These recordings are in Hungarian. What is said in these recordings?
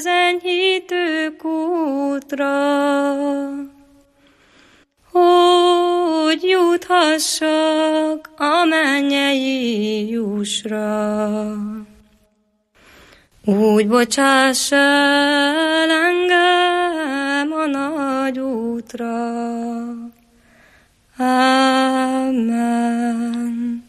az enyhítő kútra, hogy juthassak a mennyei jussra. Úgy bocsáss el engem a nagy útra. Amen.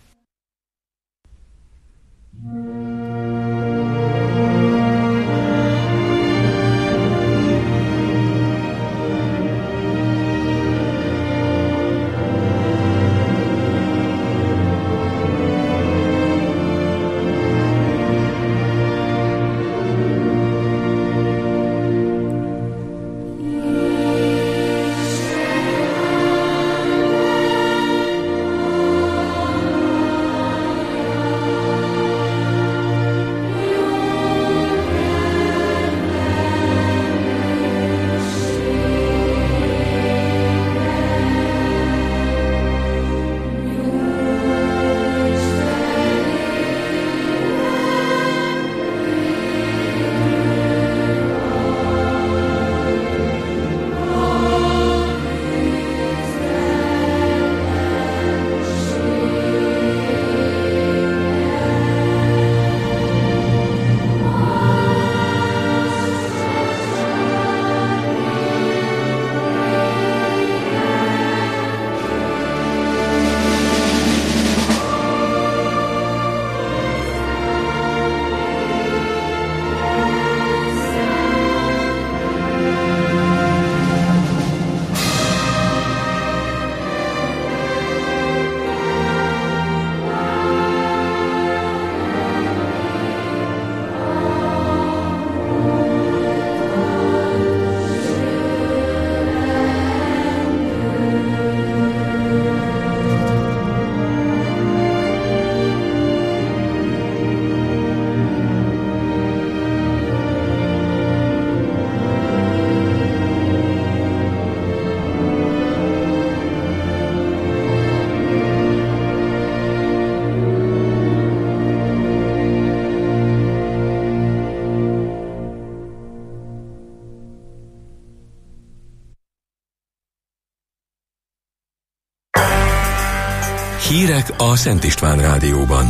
Hírek a Szent István Rádióban.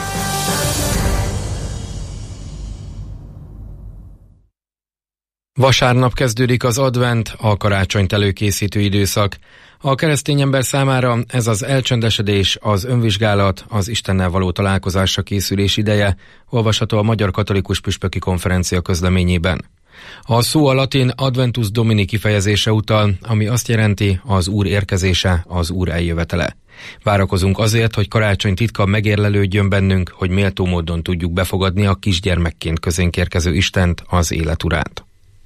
Vasárnap kezdődik az advent, a karácsonyt előkészítő időszak. A keresztény ember számára ez az elcsendesedés, az önvizsgálat, az Istennel való találkozásra készülés ideje, olvasható a Magyar Katolikus Püspöki Konferencia közleményében. A szó a latin Adventus Domini kifejezése utal, ami azt jelenti, az Úr érkezése, az Úr eljövetele. Várakozunk azért, hogy karácsony titka megérlelődjön bennünk, hogy méltó módon tudjuk befogadni a kisgyermekként közénk érkező Istent, az élet urát.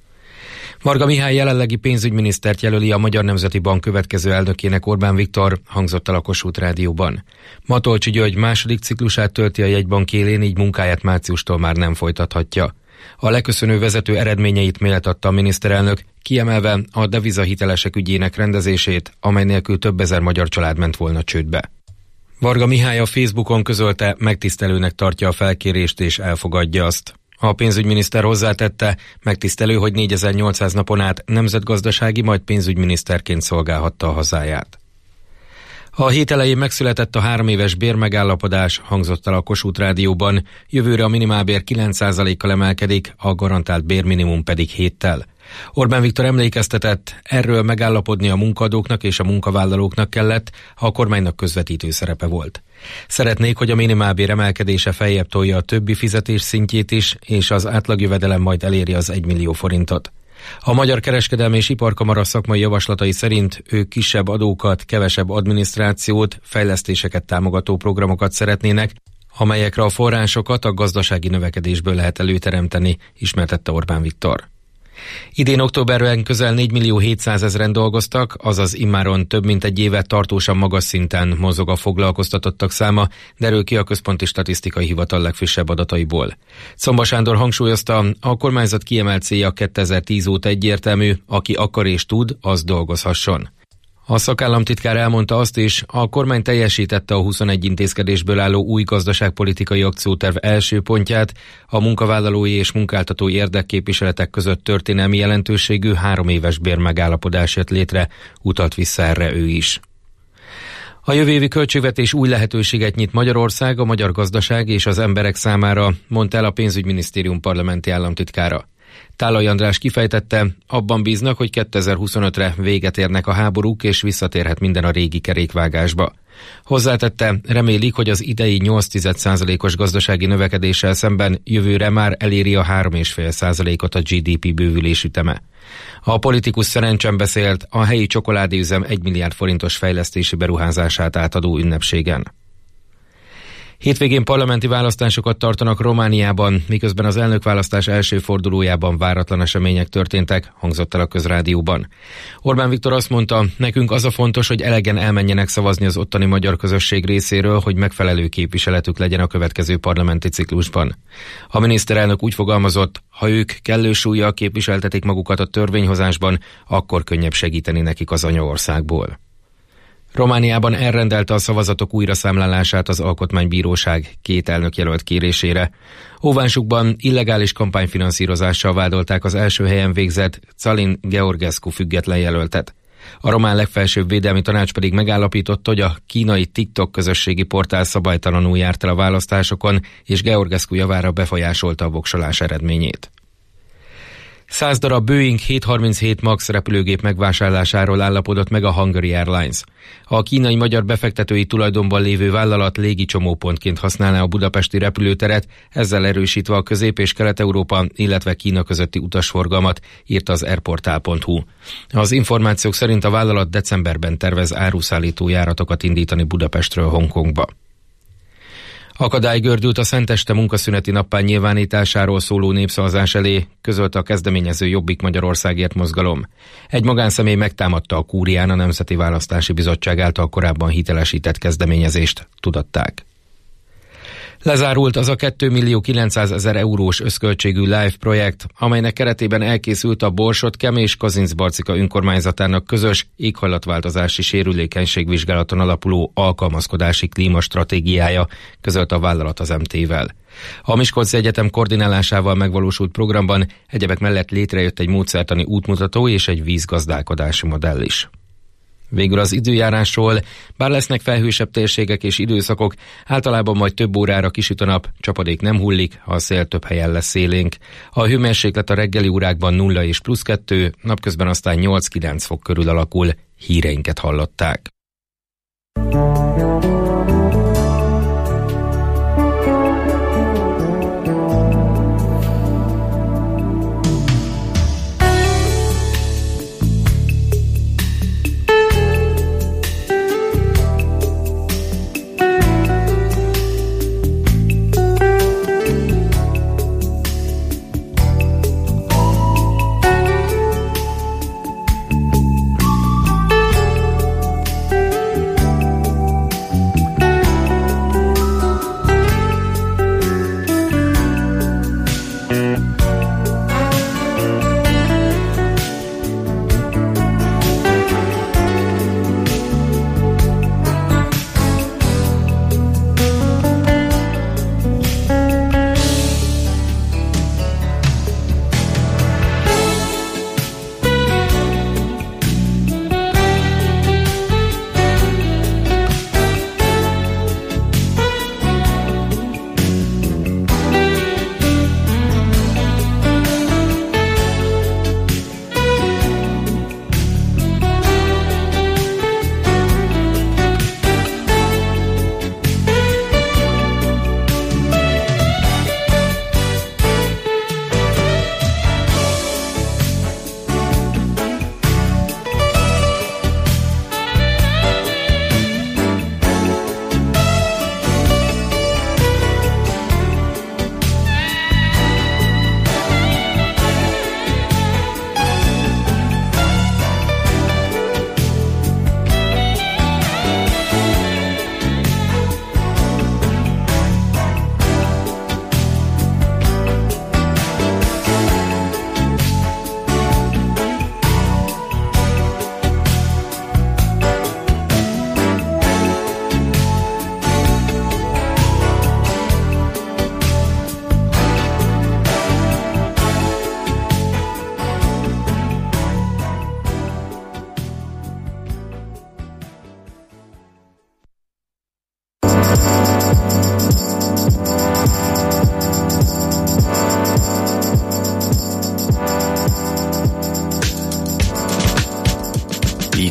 Varga Mihály jelenlegi pénzügyminisztert jelöli a Magyar Nemzeti Bank következő elnökének Orbán Viktor, hangzott el a Kossuth Rádióban. Matolcsy György második ciklusát tölti a jegybank élén, így munkáját márciustól már nem folytathatja. A leköszönő vezető eredményeit méltatta a miniszterelnök, kiemelve a devizahitelesek ügyének rendezését, amely nélkül több ezer magyar család ment volna csődbe. Varga Mihály a Facebookon közölte, megtisztelőnek tartja a felkérést és elfogadja azt. A pénzügyminiszter hozzátette, megtisztelő, hogy 4800 napon át nemzetgazdasági, majd pénzügyminiszterként szolgálhatta a hazáját. A hét elején megszületett a 3 éves bérmegállapodás, hangzott el a Kossuth Rádióban, jövőre a minimálbér 9%-kal emelkedik, a garantált bérminimum pedig 7-tel. Orbán Viktor emlékeztetett, erről megállapodni a munkaadóknak és a munkavállalóknak kellett, ha a kormánynak közvetítő szerepe volt. Szeretnék, hogy a minimálbér emelkedése feljebb tolja a többi fizetés szintjét is, és az átlagjövedelem majd eléri az 1 millió forintot. A Magyar Kereskedelmi és Iparkamara szakmai javaslatai szerint ők kisebb adókat, kevesebb adminisztrációt, fejlesztéseket támogató programokat szeretnének, amelyekre a forrásokat a gazdasági növekedésből lehet előteremteni, ismertette Orbán Viktor. Idén októberben közel 4.700.000-en dolgoztak, azaz immáron több mint egy éve tartósan magas szinten mozog a foglalkoztatottak száma, derül ki a Központi Statisztikai Hivatal legfrissebb adataiból. Czomba Sándor hangsúlyozta, a kormányzat kiemelt célja 2010 óta egyértelmű, aki akar és tud, az dolgozhasson. A szakállamtitkár elmondta azt is, a kormány teljesítette a 21 intézkedésből álló új gazdaságpolitikai akcióterv első pontját, a munkavállalói és munkáltatói érdekképviseletek között történelmi jelentőségű 3 éves bérmegállapodás jött létre, utalt vissza erre ő is. A jövő évi költségvetés új lehetőséget nyit Magyarország, a magyar gazdaság és az emberek számára, mondta el a pénzügyminisztérium parlamenti államtitkára. Tálai András kifejtette, abban bíznak, hogy 2025-re véget érnek a háborúk, és visszatérhet minden a régi kerékvágásba. Hozzátette, remélik, hogy az idei 8,1%-os gazdasági növekedéssel szemben jövőre már eléri a 3,5%-ot a GDP bővülés üteme. A politikus szerencsen beszélt a helyi csokoládéüzem 1 milliárd forintos fejlesztési beruházását átadó ünnepségen. Hétvégén parlamenti választásokat tartanak Romániában, miközben az elnökválasztás első fordulójában váratlan események történtek, hangzott el a Közrádióban. Orbán Viktor azt mondta, nekünk az a fontos, hogy elegen elmenjenek szavazni az ottani magyar közösség részéről, hogy megfelelő képviseletük legyen a következő parlamenti ciklusban. A miniszterelnök úgy fogalmazott, ha ők kellő súllyal képviseltetik magukat a törvényhozásban, akkor könnyebb segíteni nekik az anyaországból. Romániában elrendelte a szavazatok újraszámlálását az Alkotmánybíróság 2 elnökjelölt kérésére. Óvánsukban illegális kampányfinanszírozással vádolták az első helyen végzett Calin Georgescu független jelöltet. A román legfelsőbb védelmi tanács pedig megállapította, hogy a kínai TikTok közösségi portál szabálytalanul járt el a választásokon, és Georgescu javára befolyásolta a voksolás eredményét. 100 darab Boeing 737 MAX repülőgép megvásárlásáról állapodott meg a Hungary Airlines. A kínai-magyar befektetői tulajdonban lévő vállalat légicsomópontként használná a budapesti repülőteret, ezzel erősítve a Közép- és Kelet-Európa, illetve Kína közötti utasforgalmat, írta az airportal.hu. Az információk szerint a vállalat decemberben tervez áruszállító járatokat indítani Budapestről Hongkongba. Akadály gördült a Szenteste munkaszüneti nappá nyilvánításáról szóló népszavazás elé, közölte a kezdeményező Jobbik Magyarországért mozgalom. Egy magánszemély megtámadta a Kúrián a Nemzeti Választási Bizottság által korábban hitelesített kezdeményezést, tudatták. Lezárult az a 2.900.000 eurós összköltségű LIFE projekt, amelynek keretében elkészült a Borsod-Kem és Kazincbarcika önkormányzatának közös éghajlatváltozási sérülékenységvizsgálaton alapuló alkalmazkodási klímastratégiája, közölt a vállalat az MT-vel. A Miskolci Egyetem koordinálásával megvalósult programban egyebek mellett létrejött egy módszertani útmutató és egy vízgazdálkodási modell is. Végül az időjárásról, bár lesznek felhősebb térségek és időszakok, általában majd több órára kisüt a nap, csapadék nem hullik, a szél több helyen lesz szélénk. A hőmérséklet a reggeli órákban 0 és +2, napközben aztán 8-9 fok körül alakul. Híreinket hallották.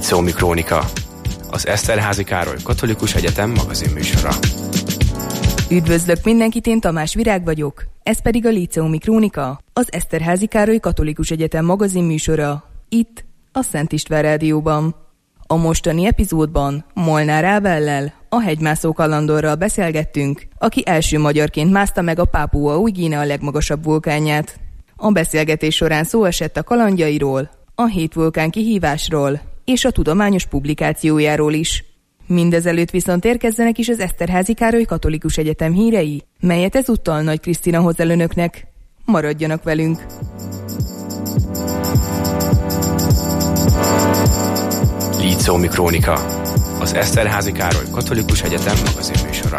Líceumi Krónika, az Eszterházy Károly Katolikus Egyetem magazinműsora. Üdvözlök mindenkit, én Tamás Virág vagyok, ez pedig a Líceumi Krónika, az Eszterházy Károly Katolikus Egyetem magazinműsora, itt a Szent István Rádióban. A mostani epizódban Molnár Ábellel, a hegymászó kalandorral beszélgettünk, aki első magyarként mászta meg a Pápua Új-Guinea legmagasabb vulkánját. A beszélgetés során szó esett a kalandjairól, a 7 vulkán kihívásról és a tudományos publikációjáról is. Mindezelőtt viszont érkezzenek is az Eszterházy Károly Katolikus Egyetem hírei, melyet ezúttal Nagy Krisztina hoz el önöknek. Maradjanak velünk! Líceumi Krónika, az Eszterházy Károly Katolikus Egyetem magazinműsora.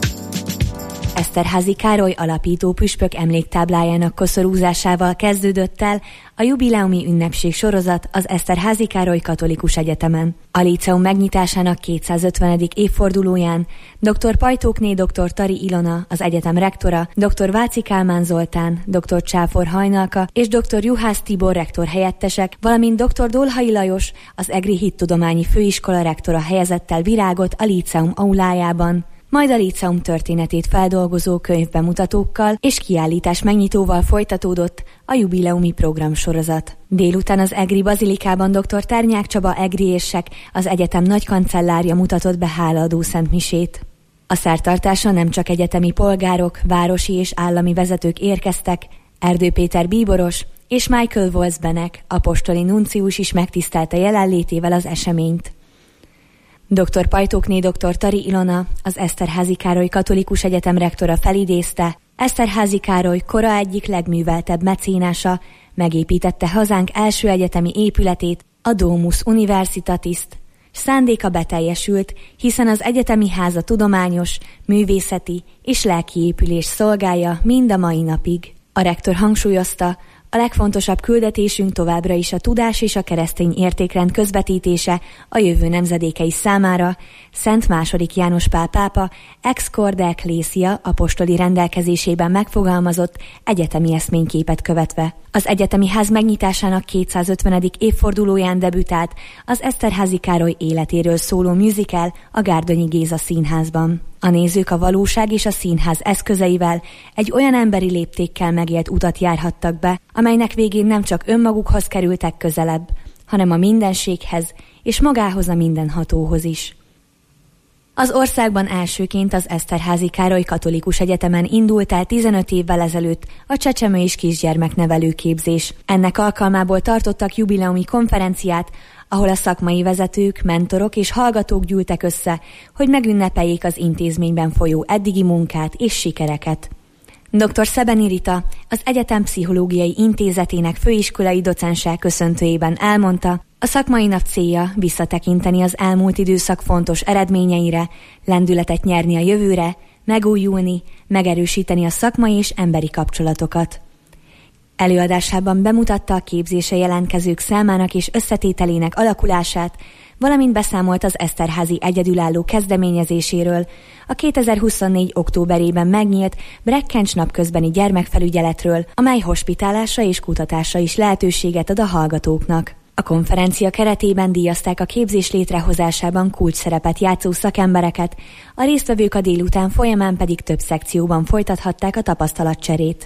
Eszterházy Károly alapító püspök emléktáblájának koszorúzásával kezdődött el a jubileumi ünnepség sorozat az Eszterházy Károly Katolikus Egyetemen. A líceum megnyitásának 250. évfordulóján dr. Pajtókné dr. Tari Ilona, az egyetem rektora, dr. Váci Kálmán Zoltán, dr. Csáfor Hajnalka és dr. Juhász Tibor rektor helyettesek, valamint dr. Dolhai Lajos, az Egri Hittudományi Főiskola rektora helyezett el virágot a líceum aulájában. Majd a líceum történetét feldolgozó könyvbemutatókkal és kiállítás megnyitóval folytatódott a jubileumi programsorozat. Délután az Egri Bazilikában dr. Ternyák Csaba egriérsek, az egyetem nagykancellárja mutatott be hálaadó szentmisét. A szertartásra nem csak egyetemi polgárok, városi és állami vezetők érkeztek, Erdő Péter bíboros és Michael Wolfsbenek, apostoli nuncius is megtisztelte jelenlétével az eseményt. Dr. Pajtókné dr. Tari Ilona, az Eszterházy Károly Katolikus Egyetem rektora felidézte, Eszterházy Károly kora egyik legműveltebb mecénása megépítette hazánk első egyetemi épületét, a Domus Universitatis-t. Szándéka beteljesült, hiszen az egyetemi háza tudományos, művészeti és lelki épülés szolgálja mind a mai napig. A rektor hangsúlyozta, a legfontosabb küldetésünk továbbra is a tudás és a keresztény értékrend közvetítése a jövő nemzedékei számára, Szent II. János Pál pápa Ex Corde Ecclesia apostoli rendelkezésében megfogalmazott egyetemi eszményképet követve. Az egyetemi ház megnyitásának 250. évfordulóján debütált az Eszterházy Károly életéről szóló musical a Gárdonyi Géza Színházban. A nézők a valóság és a színház eszközeivel egy olyan emberi léptékkel megélt utat járhattak be, amelynek végén nem csak önmagukhoz kerültek közelebb, hanem a mindenséghez és magához a mindenhatóhoz is. Az országban elsőként az Eszterházy Károly Katolikus Egyetemen indult el 15 évvel ezelőtt a csecsemő és kisgyermeknevelő képzés. Ennek alkalmából tartottak jubileumi konferenciát, ahol a szakmai vezetők, mentorok és hallgatók gyűltek össze, hogy megünnepeljék az intézményben folyó eddigi munkát és sikereket. Dr. Szebeni Rita, az Egyetem Pszichológiai Intézetének főiskolai docense köszöntőjében elmondta, a szakmai nap célja visszatekinteni az elmúlt időszak fontos eredményeire, lendületet nyerni a jövőre, megújulni, megerősíteni a szakmai és emberi kapcsolatokat. Előadásában bemutatta a képzésre jelentkezők számának és összetételének alakulását, valamint beszámolt az Eszterházy egyedülálló kezdeményezéséről, a 2024. októberében megnyílt Brekkencs napközbeni gyermekfelügyeletről, amely hospitálásra és kutatásra is lehetőséget ad a hallgatóknak. A konferencia keretében díjazták a képzés létrehozásában kulcsszerepet játszó szakembereket, a résztvevők a délután folyamán pedig több szekcióban folytathatták a tapasztalatcserét.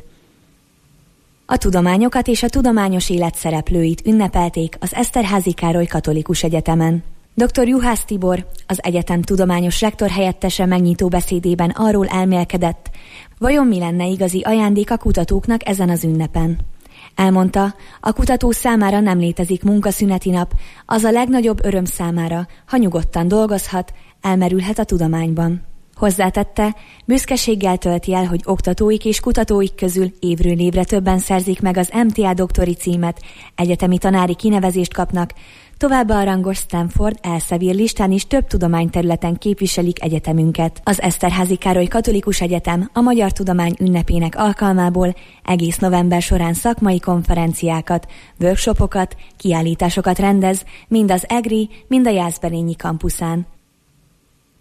A tudományokat és a tudományos élet szereplőit ünnepelték az Eszterházy Károly Katolikus Egyetemen. Dr. Juhász Tibor, az egyetem tudományos rektor helyettese megnyitó beszédében arról elmélkedett, vajon mi lenne igazi ajándék a kutatóknak ezen az ünnepen. Elmondta, a kutató számára nem létezik munkaszüneti nap, az a legnagyobb öröm számára, ha nyugodtan dolgozhat, elmerülhet a tudományban. Hozzátette, büszkeséggel tölti el, hogy oktatóik és kutatóik közül évről évre többen szerzik meg az MTA doktori címet, egyetemi tanári kinevezést kapnak, továbbá a rangos Stanford Elsevier listán is több tudományterületen képviselik egyetemünket. Az Eszterházy Károly Katolikus Egyetem a Magyar Tudomány ünnepének alkalmából egész november során szakmai konferenciákat, workshopokat, kiállításokat rendez, mind az Egri, mind a Jászberényi kampuszán.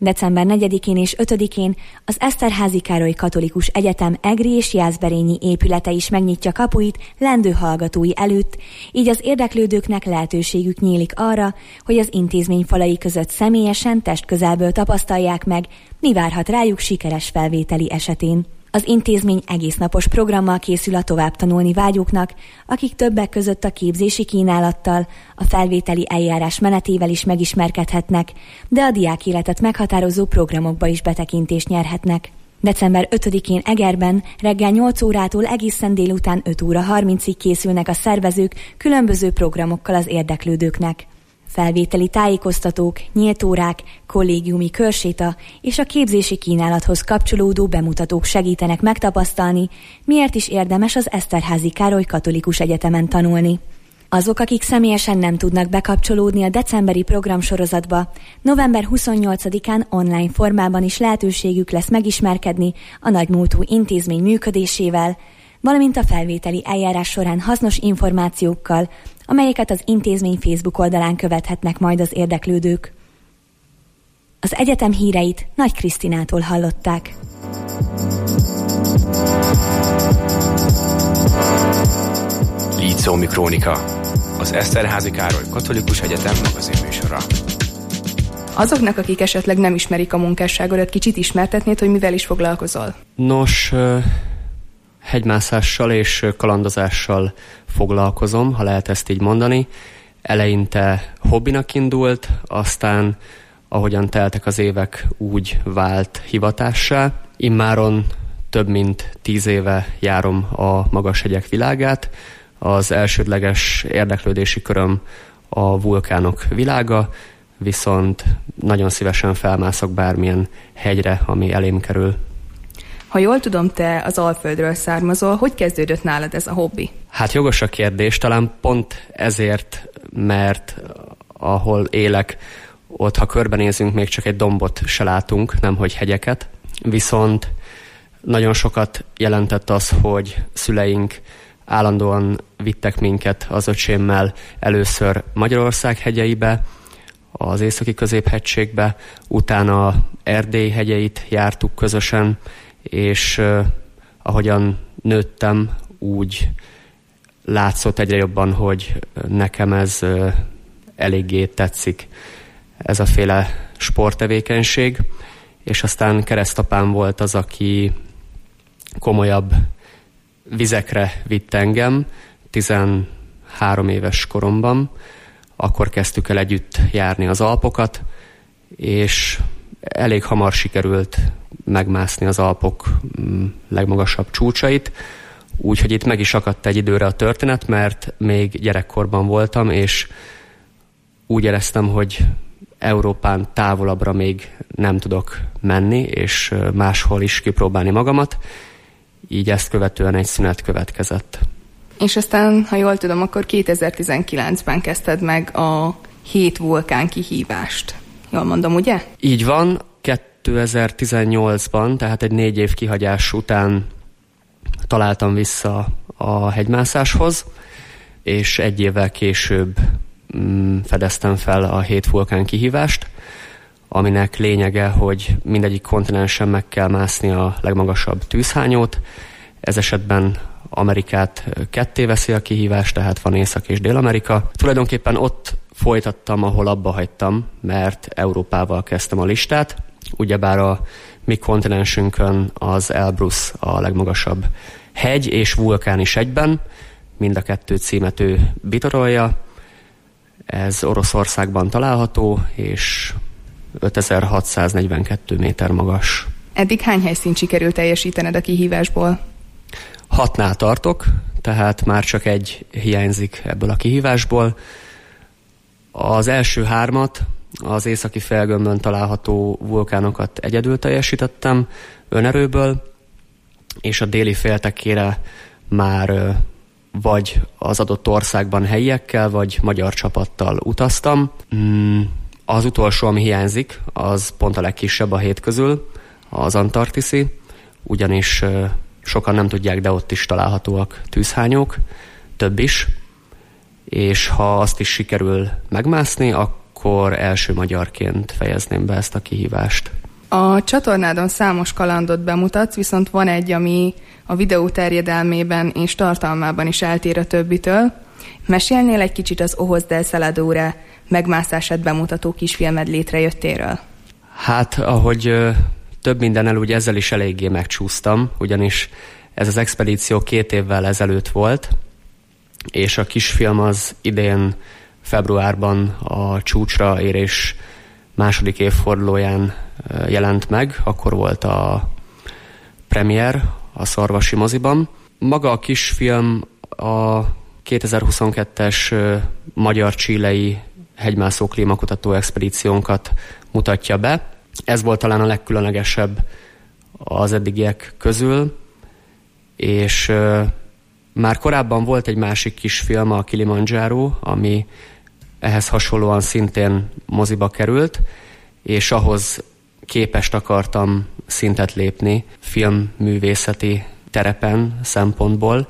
December 4-én és 5-én az Eszterházy Károly Katolikus Egyetem Egri és Jászberényi épülete is megnyitja kapuit lendő hallgatói előtt, így az érdeklődőknek lehetőségük nyílik arra, hogy az intézmény falai között személyesen, testközelből tapasztalják meg, mi várhat rájuk sikeres felvételi esetén. Az intézmény egésznapos programmal készül a tovább tanulni vágyóknak, akik többek között a képzési kínálattal, a felvételi eljárás menetével is megismerkedhetnek, de a diákéletet meghatározó programokba is betekintést nyerhetnek. December 5-én Egerben reggel 8 órától egészen délután 5 óra 30-ig készülnek a szervezők különböző programokkal az érdeklődőknek. Felvételi tájékoztatók, nyílt órák, kollégiumi körséta és a képzési kínálathoz kapcsolódó bemutatók segítenek megtapasztalni, miért is érdemes az Eszterházy Károly Katolikus Egyetemen tanulni. Azok, akik személyesen nem tudnak bekapcsolódni a decemberi programsorozatba, november 28-án online formában is lehetőségük lesz megismerkedni a nagymúltú intézmény működésével, valamint a felvételi eljárás során hasznos információkkal, amelyeket az intézmény Facebook oldalán követhetnek majd az érdeklődők. Az egyetem híreit Nagy Krisztinától hallották. Líceumi Krónika, az Eszterházy Károly Katolikus Egyetem magazinműsora. Azoknak, akik esetleg nem ismerik a munkásságodat, kicsit ismertetnéd, hogy mivel is foglalkozol? Nos, hegymászással és kalandozással foglalkozom, ha lehet ezt így mondani. Eleinte hobbinak indult, aztán ahogyan teltek az évek, úgy vált hivatássá. Immáron több mint 10 éve járom a magashegyek világát. Az elsődleges érdeklődési köröm a vulkánok világa, viszont nagyon szívesen felmászok bármilyen hegyre, ami elém kerül. Ha jól tudom, te az Alföldről származol, hogy kezdődött nálad ez a hobbi? Hát jogos a kérdés, talán pont ezért, mert ahol élek, ott ha körbenézünk, még csak egy dombot se látunk, nemhogy hegyeket. Viszont nagyon sokat jelentett az, hogy szüleink állandóan vittek minket az öcsémmel először Magyarország hegyeibe, az északi középhegységbe, utána Erdély hegyeit jártuk közösen, és ahogyan nőttem, úgy látszott egyre jobban, hogy nekem ez eléggé tetszik, ez a féle sporttevékenység, és aztán keresztapám volt az, aki komolyabb vizekre vitt engem 13 éves koromban. Akkor kezdtük el együtt járni az Alpokat, és elég hamar sikerült megmászni az Alpok legmagasabb csúcsait, úgyhogy itt meg is akadt egy időre a történet, mert még gyerekkorban voltam, és úgy éreztem, hogy Európán távolabbra még nem tudok menni, és máshol is kipróbálni magamat, így ezt követően egy szünet következett. És aztán, ha jól tudom, akkor 2019-ben kezdted meg a 7 vulkán kihívást. Jól mondom, ugye? Így van, 2018-ban, tehát egy 4 év kihagyás után találtam vissza a hegymászáshoz, és 1 évvel később fedeztem fel a 7 vulkán kihívást, aminek lényege, hogy mindegyik kontinensen meg kell mászni a legmagasabb tűzhányót. Ez esetben Amerikát ketté veszi a kihívás, tehát van Észak- és Dél-Amerika. Tulajdonképpen ott folytattam, ahol abba hagytam, mert Európával kezdtem a listát. Ugyebár a mi kontinensünkön az Elbrus a legmagasabb hegy és vulkán is egyben. Mind a 2 címet ő bitorolja. Ez Oroszországban található, és 5642 méter magas. Eddig hány helyszínt sikerült teljesítened a kihívásból? 6-nál tartok, tehát már csak 1 hiányzik ebből a kihívásból. Az első 3-at, az északi félgömbön található vulkánokat egyedül teljesítettem önerőből, és a déli féltekére már vagy az adott országban helyiekkel, vagy magyar csapattal utaztam. Az utolsó, ami hiányzik, az pont a legkisebb a 7 közül, az antarktiszi, ugyanis sokan nem tudják, de ott is találhatóak tűzhányók, több is, és ha azt is sikerül megmászni, akkor akkor első magyarként fejezném be ezt a kihívást. A csatornádon számos kalandot bemutatsz, viszont van egy, ami a videó terjedelmében és tartalmában is eltér a többitől. Mesélnél egy kicsit az Ojos del Saladóra megmászását bemutató kisfilmed létrejöttéről? Hát, ahogy több mindennel ugye ezzel is eléggé megcsúsztam, ugyanis ez az expedíció 2 évvel ezelőtt volt, és a kisfilm az idén februárban a csúcsra érés második évfordulóján jelent meg, akkor volt a premier a Szarvasi moziban. Maga a kisfilm a 2022-es magyar-chilei hegymászó klímakutató expedíciónkat mutatja be. Ez volt talán a legkülönlegesebb az eddigiek közül, és már korábban volt egy másik kisfilm, a Kilimanjaro, ami ehhez hasonlóan szintén moziba került, és ahhoz képest akartam szintet lépni filmművészeti terepen szempontból,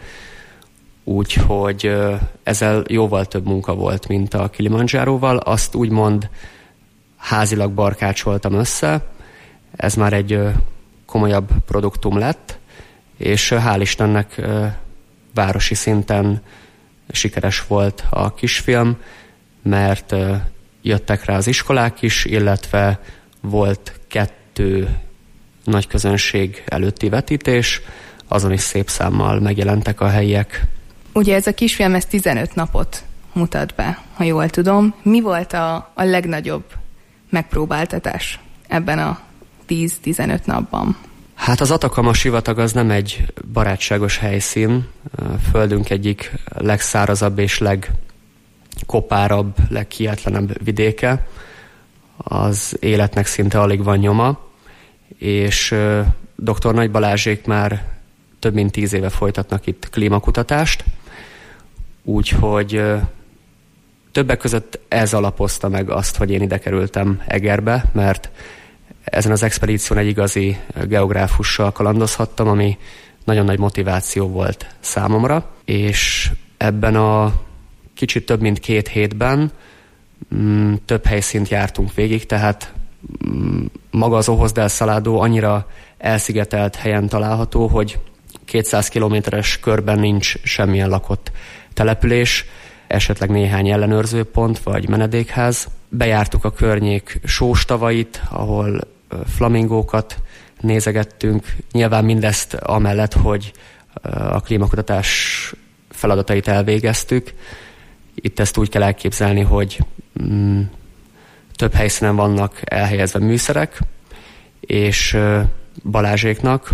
úgyhogy ezzel jóval több munka volt, mint a Kilimanjáróval. Azt úgymond házilag barkácsoltam össze, ez már egy komolyabb produktum lett, és hál' Istennek városi szinten sikeres volt a kisfilm, mert jöttek rá az iskolák is, illetve volt 2 nagy közönség előtti vetítés, azon is szép számmal megjelentek a helyiek. Ugye ez a kisfilm 15 napot mutat be, ha jól tudom. Mi volt a legnagyobb megpróbáltatás ebben a 10-15 napban? Hát az Atacama sivatag az nem egy barátságos helyszín. Földünk egyik legszárazabb és legkopárabb, leghihetlenebb vidéke. Az életnek szinte alig van nyoma, és dr. Nagy Balázsék már több mint 10 éve folytatnak itt klímakutatást, úgyhogy többek között ez alapozta meg azt, hogy én ide kerültem Egerbe, mert ezen az expedíción egy igazi geográfussal kalandozhattam, ami nagyon nagy motiváció volt számomra, és ebben a kicsit több mint 2 hétben több helyszínt jártunk végig, tehát maga az Ojos del Salado annyira elszigetelt helyen található, hogy 200 kilométeres körben nincs semmilyen lakott település, esetleg néhány ellenőrzőpont vagy menedékház. Bejártuk a környék sóstavait, ahol flamingókat nézegettünk. Nyilván mindezt amellett, hogy a klímakutatás feladatait elvégeztük. Itt ezt úgy kell elképzelni, hogy több helyszínen vannak elhelyezve műszerek, és Balázséknak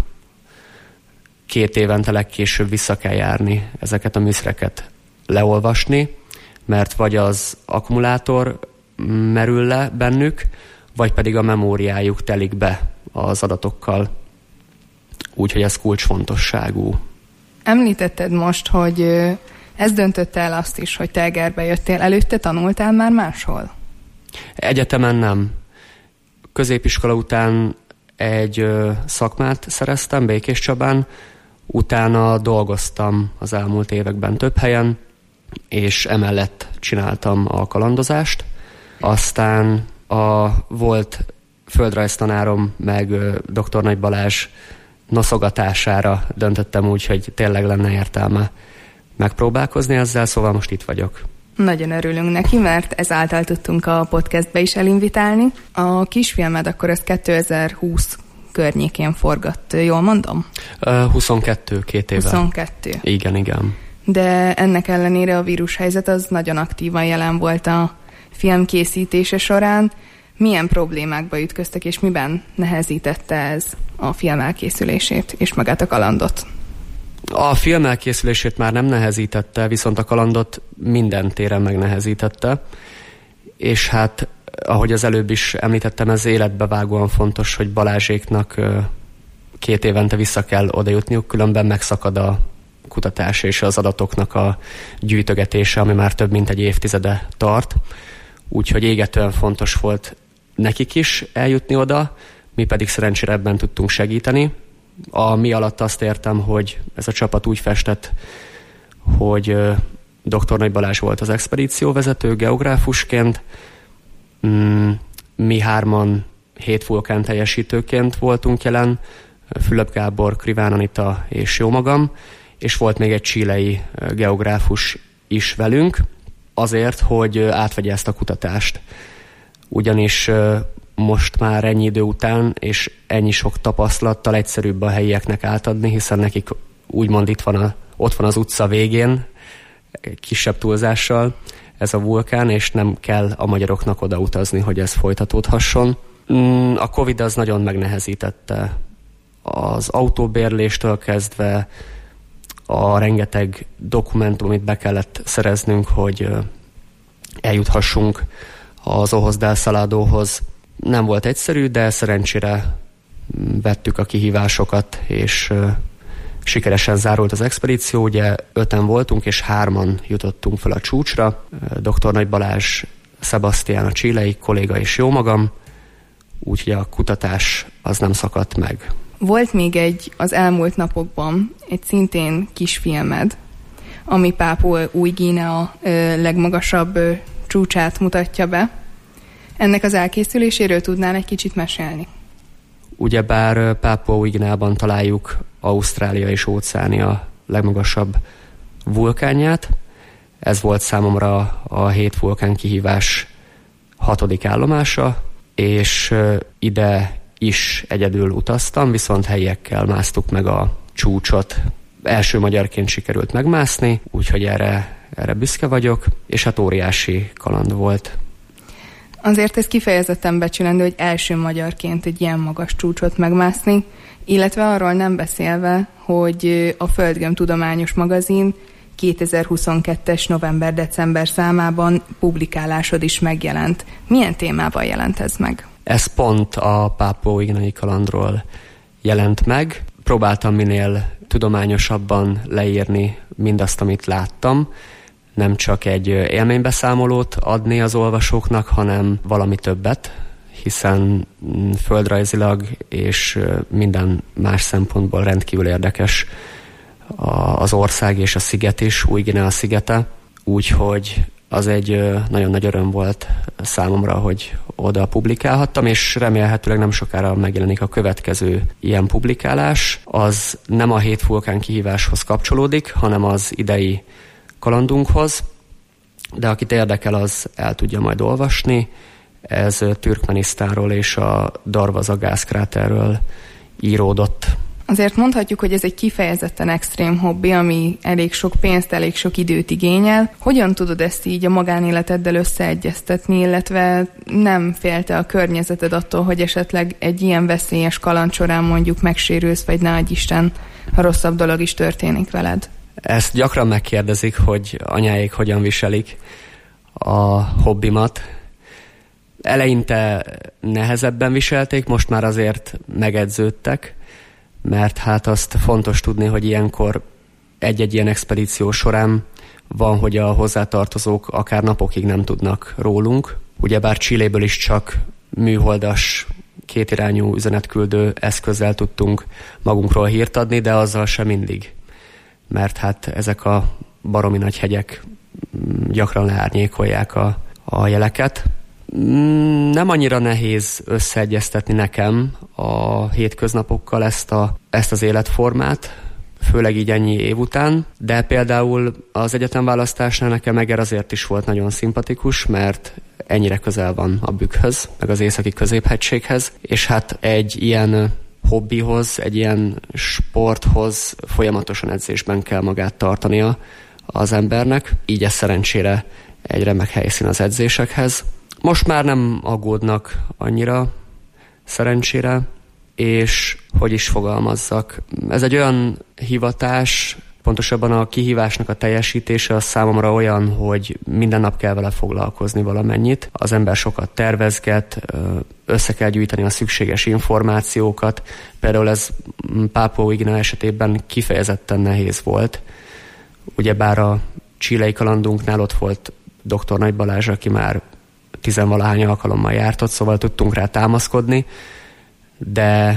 2 évente legkésőbb vissza kell járni ezeket a műszereket leolvasni, mert vagy az akkumulátor merül le bennük, vagy pedig a memóriájuk telik be az adatokkal. Úgyhogy ez kulcsfontosságú. Említetted most, hogy ez döntötte el azt is, hogy te Egerbe jöttél. Előtte tanultál már máshol? Egyetemen nem. Középiskola után egy szakmát szereztem Békéscsabán, utána dolgoztam az elmúlt években több helyen, és emellett csináltam a kalandozást. Aztán a volt földrajztanárom meg dr. Nagy Balázs noszogatására döntöttem úgy, hogy tényleg lenne értelme megpróbálkozni ezzel, szóval most itt vagyok. Nagyon örülünk neki, mert ezáltal tudtunk a podcastbe is elinvitálni. A kisfilmed akkor ez 2020 környékén forgott, jól mondom? 22, 2 éve. 22. Igen. De ennek ellenére a vírushelyzet az nagyon aktívan jelen volt a film készítése során. Milyen problémákba ütköztek, és miben nehezítette ez a film elkészülését és magát a kalandot? A film elkészülését már nem nehezítette, viszont a kalandot minden téren megnehezítette. És hát, ahogy az előbb is említettem, ez életbevágóan fontos, hogy Balázséknak 2 évente vissza kell odajutniuk, különben megszakad a kutatás és az adatoknak a gyűjtögetése, ami már több mint egy évtizede tart. Úgyhogy égetően fontos volt nekik is eljutni oda, mi pedig szerencsére ebben tudtunk segíteni. A mi alatt azt értem, hogy ez a csapat úgy festett, hogy dr. Nagy Balázs volt az expedícióvezető geográfusként, Mi 3 7 vulkán teljesítőként voltunk jelen, Fülöp Gábor, Kriván Anita és jómagam, és volt még egy chilei geográfus is velünk, azért, hogy átvegye ezt a kutatást. Ugyanis most már ennyi idő után, és ennyi sok tapasztalattal egyszerűbb a helyieknek átadni, hiszen nekik úgymond ott van az utca végén, kisebb túlzással ez a vulkán, és nem kell a magyaroknak odautazni, hogy ez folytatódhasson. A Covid az nagyon megnehezítette az autóbérléstől kezdve, a rengeteg dokumentum, amit be kellett szereznünk, hogy eljuthassunk az Ojos del Salatohoz. Nem volt egyszerű, de szerencsére vettük a kihívásokat, és sikeresen zárult az expedíció. Ugye 5-en voltunk, és 3-an jutottunk fel a csúcsra. Dr. Nagy Balázs, Sebastián a chilei kolléga és jómagam, úgyhogy a kutatás az nem szakadt meg. Volt még az elmúlt napokban egy szintén kisfilmed, ami Pápua Új-Guinea legmagasabb csúcsát mutatja be. Ennek az elkészüléséről tudnál egy kicsit mesélni? Ugyebár Pápua Új-Guineában találjuk Ausztrália és Óceánia legmagasabb vulkánját. Ez volt számomra a 7 vulkán kihívás 6. állomása, és ide is egyedül utaztam, viszont helyiekkel másztuk meg a csúcsot. Első magyarként sikerült megmászni, úgyhogy erre büszke vagyok, és hát óriási kaland volt. Azért ez kifejezetten becsülendő, hogy első magyarként egy ilyen magas csúcsot megmászni, illetve arról nem beszélve, hogy a Földgömb tudományos magazin 2022-es november-december számában publikálásod is megjelent. Milyen témával jelent ez meg? Ez pont a Pápua Új-Guineai kalandról jelent meg. Próbáltam minél tudományosabban leírni mindazt, amit láttam. Nem csak egy élménybeszámolót adni az olvasóknak, hanem valami többet, hiszen földrajzilag és minden más szempontból rendkívül érdekes az ország és a sziget is, Új-Guinea szigete. Úgyhogy az egy nagyon nagy öröm volt számomra, hogy oda publikálhattam, és remélhetőleg nem sokára megjelenik a következő ilyen publikálás. Az nem a 7 vulkán kihíváshoz kapcsolódik, hanem az idei kalandunkhoz, de akit érdekel, az el tudja majd olvasni. Ez Türkmenisztánról és a Darvaza gázkráterről íródott. Azért mondhatjuk, hogy ez egy kifejezetten extrém hobbi, ami elég sok pénzt, elég sok időt igényel. Hogyan tudod ezt így a magánéleteddel összeegyeztetni, illetve nem félte a környezeted attól, hogy esetleg egy ilyen veszélyes kaland során mondjuk megsérülsz, vagy ne adj Isten, ha rosszabb dolog is történik veled? Ezt gyakran megkérdezik, hogy anyáik hogyan viselik a hobbimat. Eleinte nehezebben viselték, most már azért megedződtek, mert hát azt fontos tudni, hogy ilyenkor egy-egy ilyen expedíció során van, hogy a hozzátartozók akár napokig nem tudnak rólunk. Ugyebár Chiléből is csak műholdas, kétirányú üzenetküldő eszközzel tudtunk magunkról hírt adni, de azzal sem mindig. Mert hát ezek a baromi nagy hegyek gyakran leárnyékolják a jeleket. Nem annyira nehéz összeegyeztetni nekem a hétköznapokkal ezt az életformát, főleg így ennyi év után, de például az egyetemválasztásnál nekem Eger azért is volt nagyon szimpatikus, mert ennyire közel van a Bükkhöz, meg az északi középhegységhez, és hát egy ilyen hobbihoz, egy ilyen sporthoz folyamatosan edzésben kell magát tartania az embernek, így ez szerencsére egy remek helyszín az edzésekhez. Most már nem aggódnak annyira, szerencsére, és hogy is fogalmazzak. Ez egy olyan hivatás, pontosabban a kihívásnak a teljesítése az számomra olyan, hogy minden nap kell vele foglalkozni valamennyit. Az ember sokat tervezget, össze kell gyűjteni a szükséges információkat. Például ez Pápua Új-Guinea esetében kifejezetten nehéz volt. Ugyebár a chilei kalandunknál ott volt Dr. Nagy Balázs, aki már 10-valahány alkalommal járt ott, szóval tudtunk rá támaszkodni, de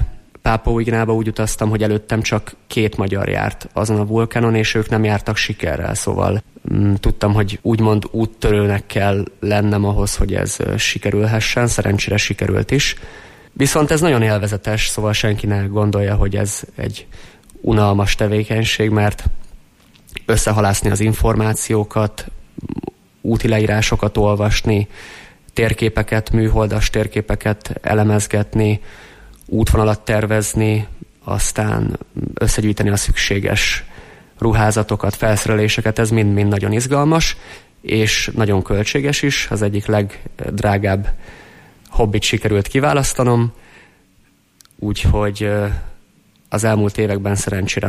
Pápua Új-Guineába úgy utaztam, hogy előttem csak 2 magyar járt azon a vulkánon, és ők nem jártak sikerrel, szóval tudtam, hogy úgymond úttörőnek kell lennem ahhoz, hogy ez sikerülhessen, szerencsére sikerült is. Viszont ez nagyon élvezetes, szóval senki ne gondolja, hogy ez egy unalmas tevékenység, mert összehalászni az információkat, úti leírásokat olvasni, térképeket, műholdas térképeket elemezgetni, útvonalat tervezni, aztán összegyűjteni a szükséges ruházatokat, felszereléseket, ez mind-mind nagyon izgalmas, és nagyon költséges is. Az egyik legdrágább hobbit sikerült kiválasztanom, úgyhogy az elmúlt években szerencsére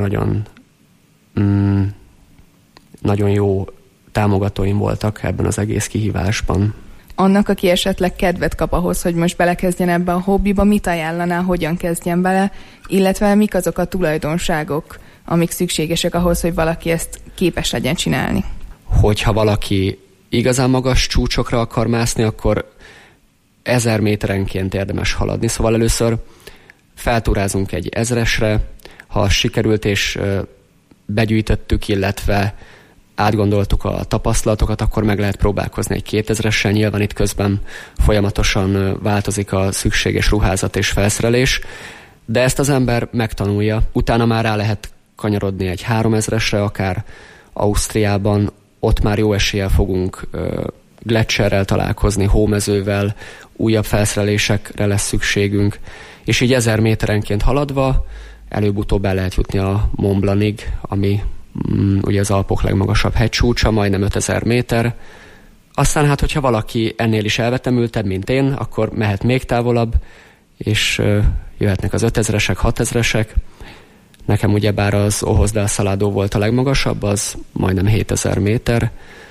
nagyon jó támogatóim voltak ebben az egész kihívásban. Annak, aki esetleg kedvet kap ahhoz, hogy most belekezdjen ebbe a hobbiba, mit ajánlaná, hogyan kezdjen bele, illetve mik azok a tulajdonságok, amik szükségesek ahhoz, hogy valaki ezt képes legyen csinálni? Hogyha valaki igazán magas csúcsokra akar mászni, akkor 1000 méterenként érdemes haladni. Szóval először feltúrázunk egy 1000-esre, ha sikerült és begyűjtöttük, illetve átgondoltuk a tapasztalatokat, akkor meg lehet próbálkozni egy 2000-essel. Nyilván itt közben folyamatosan változik a szükséges ruházat és felszerelés, de ezt az ember megtanulja. Utána már rá lehet kanyarodni egy 3000-esre, akár Ausztriában. Ott már jó eséllyel fogunk gletszerrel találkozni, hómezővel, újabb felszerelésekre lesz szükségünk, és így 1000 méterenként haladva előbb-utóbb el lehet jutni a Mont Blancig, ami ugye az Alpok legmagasabb hegycsúcsa, majdnem 5000 méter. Aztán hát, hogyha valaki ennél is elvetemültebb, mint én, akkor mehet még távolabb, és jöhetnek az 5000-esek, 6000-esek. Nekem ugyebár az Ojos del Salado volt a legmagasabb, az majdnem 7000 méter,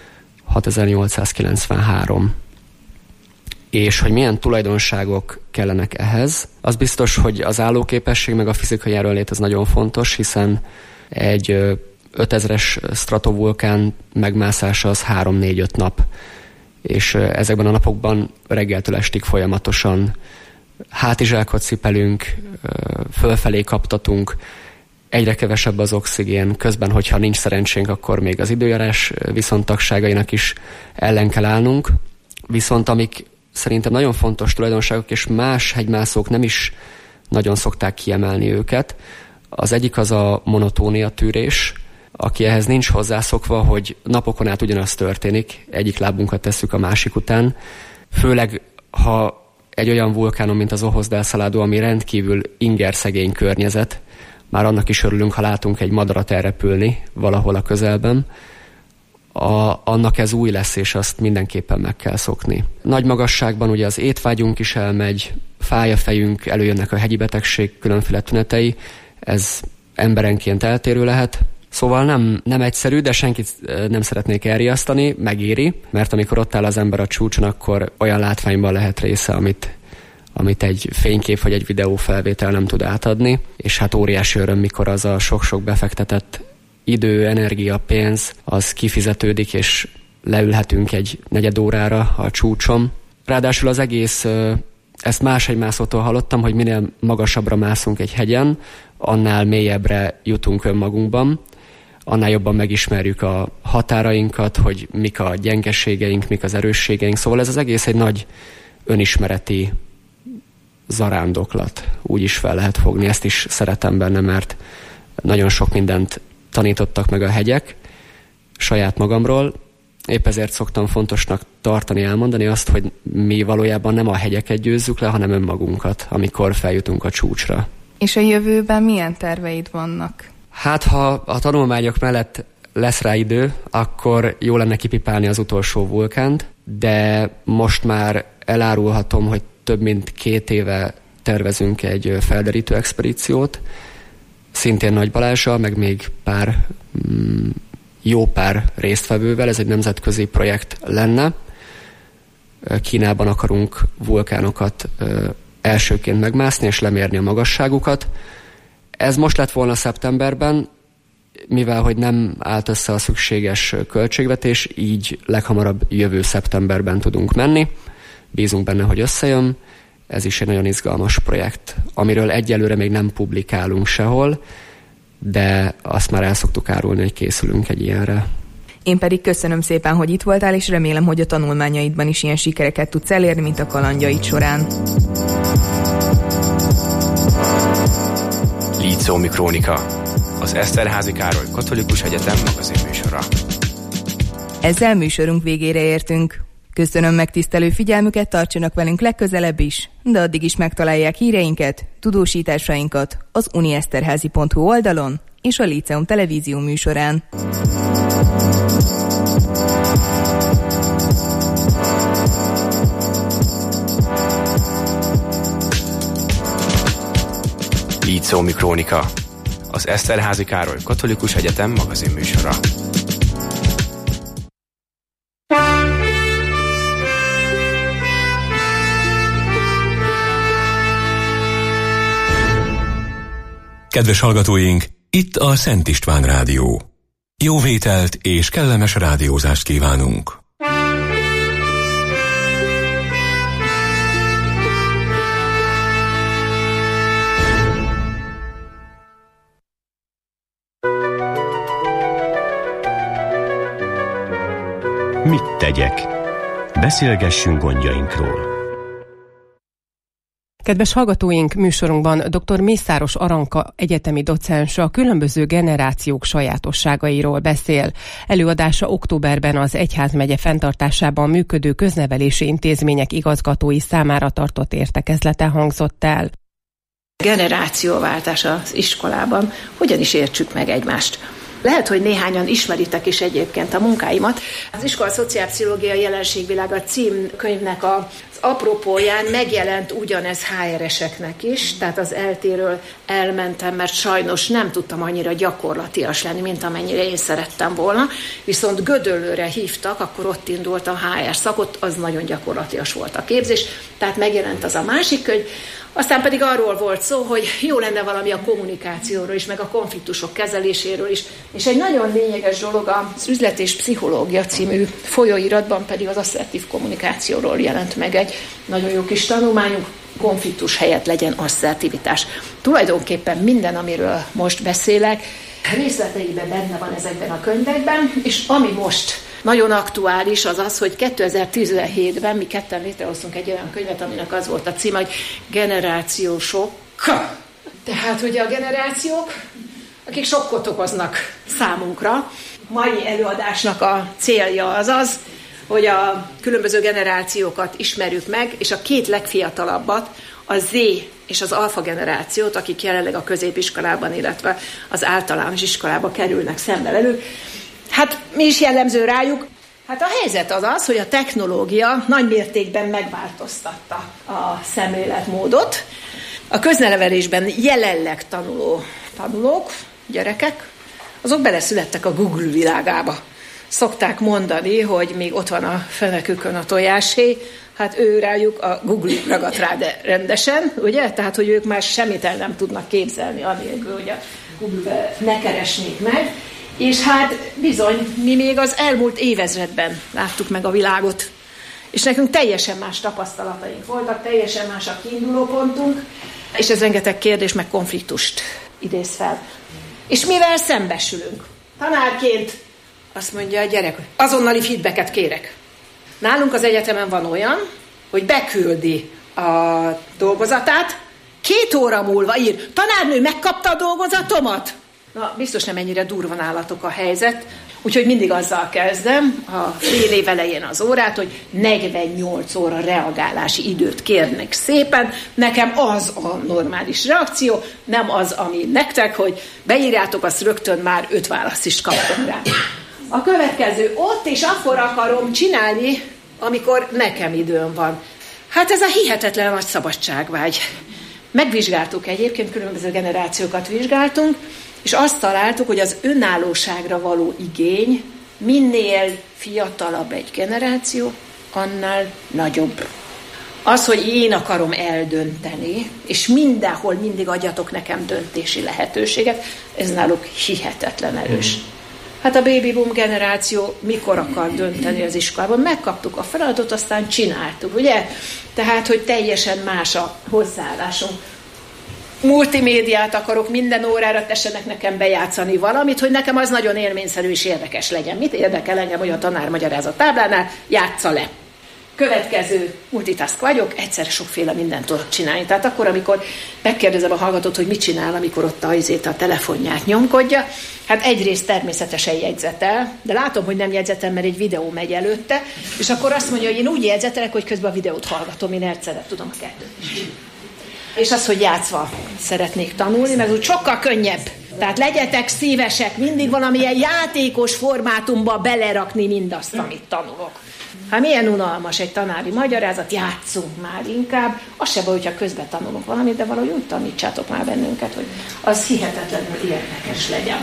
6893. És hogy milyen tulajdonságok kellenek ehhez, az biztos, hogy az állóképesség meg a fizikai erőnlét az nagyon fontos, hiszen egy 5000-es stratovulkán megmászása az 3-4-5 nap, és ezekben a napokban reggeltől estig folyamatosan hátizsákot cipelünk, fölfelé kaptatunk, egyre kevesebb az oxigén, közben, hogyha nincs szerencsénk, akkor még az időjárás viszontagságainak is ellen kell állnunk. Viszont amik szerintem nagyon fontos tulajdonságok, és más hegymászók nem is nagyon szokták kiemelni őket, az egyik az a monotónia tűrés, aki ehhez nincs hozzászokva, hogy napokon át ugyanaz történik, egyik lábunkat tesszük a másik után, főleg ha egy olyan vulkánon, mint az Ojos del Salado, ami rendkívül ingerszegény környezet, már annak is örülünk, ha látunk egy madarat elrepülni valahol a közelben, annak ez új lesz, és azt mindenképpen meg kell szokni. Nagy magasságban ugye az étvágyunk is elmegy, fáj a fejünk, előjönnek a hegyi betegség különféle tünetei, ez emberenként eltérő lehet. Szóval nem egyszerű, de senkit nem szeretnék elriasztani, megéri, mert amikor ott áll az ember a csúcson, akkor olyan látványban lehet része, amit egy fénykép vagy egy videófelvétel nem tud átadni, és hát óriási öröm, mikor az a sok-sok befektetett idő, energia, pénz, az kifizetődik, és leülhetünk egy 4 órára a csúcson. Ráadásul az egész, ezt más hegymászótól hallottam, hogy minél magasabbra mászunk egy hegyen, annál mélyebbre jutunk önmagunkban, annál jobban megismerjük a határainkat, hogy mik a gyengeségeink, mik az erősségeink. Szóval ez az egész egy nagy önismereti zarándoklat, úgy is fel lehet fogni. Ezt is szeretem benne, mert nagyon sok mindent tanítottak meg a hegyek saját magamról. Épp ezért szoktam fontosnak tartani, elmondani azt, hogy mi valójában nem a hegyeket győzzük le, hanem önmagunkat, amikor feljutunk a csúcsra. És a jövőben milyen terveid vannak? Hát, ha a tanulmányok mellett lesz rá idő, akkor jó lenne kipipálni az utolsó vulkánt, de most már elárulhatom, hogy több mint 2 éve tervezünk egy felderítő expedíciót, szintén Nagy Balázssal, meg még jó pár résztvevővel. Ez egy nemzetközi projekt lenne. Kínában akarunk vulkánokat elsőként megmászni és lemérni a magasságukat. Ez most lett volna szeptemberben, mivel hogy nem állt össze a szükséges költségvetés, így leghamarabb jövő szeptemberben tudunk menni. Bízunk benne, hogy összejön. ez is egy nagyon izgalmas projekt, amiről egyelőre még nem publikálunk sehol, de azt már el szoktuk árulni, hogy készülünk egy ilyenre. Én pedig köszönöm szépen, hogy itt voltál, és remélem, hogy a tanulmányaidban is ilyen sikereket tudsz elérni, mint a kalandjaid során. Líceumi Krónika, az Eszterházy Károly Katolikus Egyetem magazinműsora. Ezzel műsorunk végére értünk. Köszönöm megtisztelő figyelmüket, tartsanak velünk legközelebb is, de addig is megtalálják híreinket, tudósításainkat az unieszterházy.hu oldalon és a Líceum televízió műsorán. Líceumi Krónika, az Eszterházy Károly Katolikus Egyetem magazinműsora. Kedves hallgatóink, itt a Szent István Rádió. Jó vételt és kellemes rádiózást kívánunk! Mit tegyek? Beszélgessünk gondjainkról. Kedves hallgatóink, műsorunkban dr. Mészáros Aranka egyetemi docens a különböző generációk sajátosságairól beszél. Előadása októberben az Egyházmegye fenntartásában működő köznevelési intézmények igazgatói számára tartott értekezleten hangzott el. Generációváltás az iskolában, hogyan is értsük meg egymást? Lehet, hogy néhányan ismeritek is egyébként a munkáimat. Az Iskola Szociálpszichológia Jelenségvilága címkönyvnek az apropóján megjelent ugyanez HR-eseknek is, tehát az eltéről elmentem, mert sajnos nem tudtam annyira gyakorlatias lenni, mint amennyire én szerettem volna, viszont Gödöllőre hívtak, akkor ott indult a HR szakot, az nagyon gyakorlatias volt a képzés, tehát megjelent az a másik könyv. Aztán pedig arról volt szó, hogy jó lenne valami a kommunikációról is, meg a konfliktusok kezeléséről is. És egy nagyon lényeges dolog az Üzlet és Pszichológia című folyóiratban pedig az asszertív kommunikációról jelent meg egy nagyon jó kis tanulmányunk, konfliktus helyett legyen asszertivitás. Tulajdonképpen minden, amiről most beszélek, részleteiben benne van ezekben a könyvekben, és ami most nagyon aktuális az az, hogy 2017-ben mi ketten létrehoztunk egy olyan könyvet, aminek az volt a címe, hogy generációsok. Tehát ugye a generációk, akik sokkot okoznak számunkra. Mai előadásnak a célja az az, hogy a különböző generációkat ismerjük meg, és a két legfiatalabbat, a Z és az alfa generációt, akik jelenleg a középiskolában, illetve az általános iskolába kerülnek szembe velük. Hát mi is jellemző rájuk? Hát a helyzet az az, hogy a technológia nagy mértékben megváltoztatta a szemléletmódot. A köznevelésben jelenleg tanulók, gyerekek, azok beleszülettek a Google világába. Szokták mondani, hogy még ott van a fenekükön a tojáshéj, hát ő rájuk a Google ragadt rá de rendesen, ugye? Tehát, hogy ők már semmit el nem tudnak képzelni anélkül, hogy a Google-be ne keresnék meg. És hát bizony, mi még az elmúlt évezredben láttuk meg a világot, és nekünk teljesen más tapasztalataink voltak, teljesen más a kiindulópontunk, és ez rengeteg kérdés meg konfliktust idéz fel. És mivel szembesülünk? Tanárként azt mondja a gyerek, azonnali feedbacket kérek. Nálunk az egyetemen van olyan, hogy beküldi a dolgozatát, 2 óra múlva ír, tanárnő, megkapta a dolgozatomat? Na, biztos nem ennyire durva nálatok a helyzet, úgyhogy mindig azzal kezdem a fél év elején az órát, hogy 48 óra reagálási időt kérnek szépen. Nekem az a normális reakció, nem az, ami nektek, hogy beírjátok, azt rögtön már 5 választ is kaptam rá. A következő, ott és akkor akarom csinálni, amikor nekem időm van. Hát ez a hihetetlen nagy szabadságvágy. Megvizsgáltuk egyébként, különböző generációkat vizsgáltunk, és azt találtuk, hogy az önállóságra való igény minél fiatalabb egy generáció, annál nagyobb. Az, hogy én akarom eldönteni, és mindenhol mindig adjatok nekem döntési lehetőséget, ez náluk hihetetlen erős. Hát a baby boom generáció mikor akar dönteni az iskolában? Megkaptuk a feladatot, aztán csináltuk, ugye? Tehát, hogy teljesen más a hozzáállásunk. Multimédiát akarok, minden órára tessenek nekem bejátszani valamit, hogy nekem az nagyon élményszerű és érdekes legyen. Mit érdekel engem, hogy a tanár magyaráz a táblánál, játsza le. Következő multitask vagyok, egyszerre sokféle mindent tudok csinálni. Tehát akkor, amikor megkérdezem a hallgatót, hogy mit csinál, amikor ott a telefonját nyomkodja, hát egyrészt természetesen jegyzetel, de látom, hogy nem jegyzetel, mert egy videó megy előtte, és akkor azt mondja, hogy én úgy jegyzetelek, hogy közben a videót hallgatom, én egyszerre tudom a kettőt is. És az, hogy játszva szeretnék tanulni, mert úgy sokkal könnyebb. Tehát legyetek szívesek mindig valamilyen játékos formátumba belerakni mindazt, amit tanulok. Hát milyen unalmas egy tanári magyarázat, játszunk már inkább. Az se baj, hogyha közben tanulunk valamit, de valahogy úgy tanítsátok már bennünket, hogy az hihetetlenül érdekes legyen.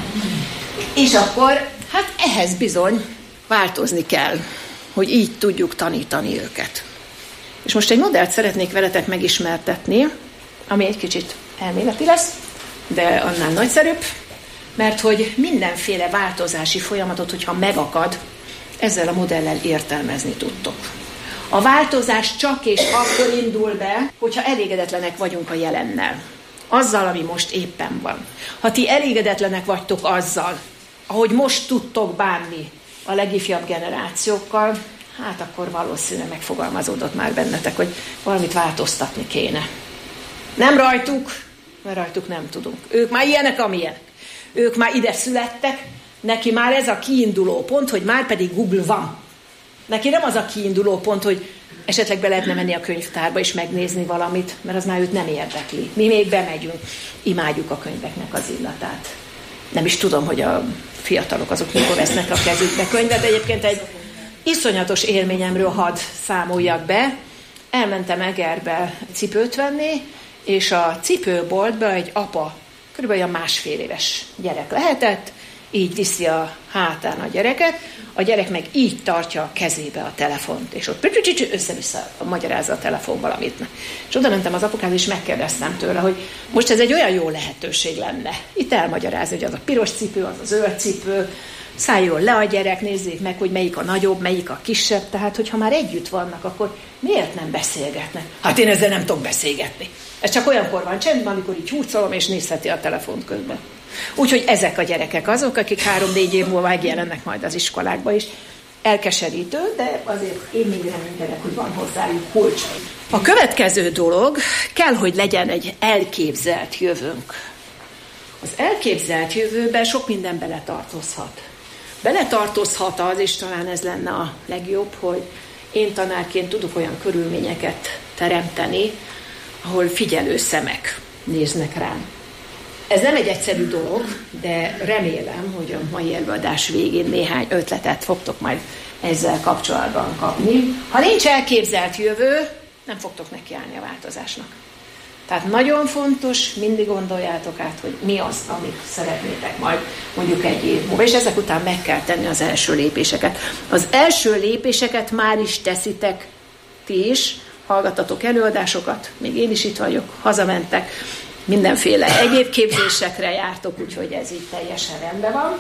És akkor, hát ehhez bizony változni kell, hogy így tudjuk tanítani őket. És most egy modellt szeretnék veletek megismertetni, ami egy kicsit elméleti lesz, de annál nagyszerűbb, mert hogy mindenféle változási folyamatot, hogyha megakad, ezzel a modellel értelmezni tudtok. A változás csak és akkor indul be, hogyha elégedetlenek vagyunk a jelennel. Azzal, ami most éppen van. Ha ti elégedetlenek vagytok azzal, ahogy most tudtok bánni a legifjabb generációkkal, hát akkor valószínűleg megfogalmazódott már bennetek, hogy valamit változtatni kéne. Nem rajtuk, mert rajtuk nem tudunk. Ők már ilyenek, amilyenek. Ők már ide születtek, neki már ez a kiinduló pont, hogy már pedig Google van. Neki nem az a kiinduló pont, hogy esetleg be lehetne menni a könyvtárba és megnézni valamit, mert az már őt nem érdekli. Mi még bemegyünk, imádjuk a könyveknek az illatát. Nem is tudom, hogy a fiatalok azok mikor vesznek a kezükbe könyvet. Egyébként egy iszonyatos élményemről hadd számoljak be. Elmentem Egerbe cipőt venni, és a cipőboltba egy apa, körülbelül olyan 1,5 éves gyerek lehetett, így viszi a hátán a gyereket, a gyerek meg így tartja a kezébe a telefont, és ott össze-vissza magyarázza a telefon valamit. És oda mentem az apukához, és megkérdeztem tőle, hogy most ez egy olyan jó lehetőség lenne. Itt elmagyarázni, hogy az a piros cipő, az a zöld cipő, szálljon le a gyerek, nézzék meg, hogy melyik a nagyobb, melyik a kisebb, tehát hogyha már együtt vannak, akkor miért nem beszélgetnek? Hát én ezzel nem tudok beszélgetni. Ez csak olyankor van csendben, amikor így húzolom, és nézheti a telefont közben. Úgyhogy ezek a gyerekek azok, akik 3-4 év múlva megjelennek majd az iskolákba is. Elkeserítő, de azért én még reménykedek, hogy van hozzájuk kulcs. A következő dolog, kell, hogy legyen egy elképzelt jövőnk. Az elképzelt jövőben sok minden beletartozhat. Beletartozhat az, és talán ez lenne a legjobb, hogy én tanárként tudok olyan körülményeket teremteni, ahol figyelő szemek néznek rám. Ez nem egy egyszerű dolog, de remélem, hogy a mai előadás végén néhány ötletet fogtok majd ezzel kapcsolatban kapni. Ha nincs elképzelt jövő, nem fogtok nekiállni a változásnak. Tehát nagyon fontos, mindig gondoljátok át, hogy mi az, amit szeretnétek majd mondjuk egy év múlva, és ezek után meg kell tenni az első lépéseket. Az első lépéseket már is teszitek ti is, hallgatatok előadásokat, még én is itt vagyok, hazamentek, mindenféle egyéb képzésekre jártok, úgyhogy ez így teljesen rendben van.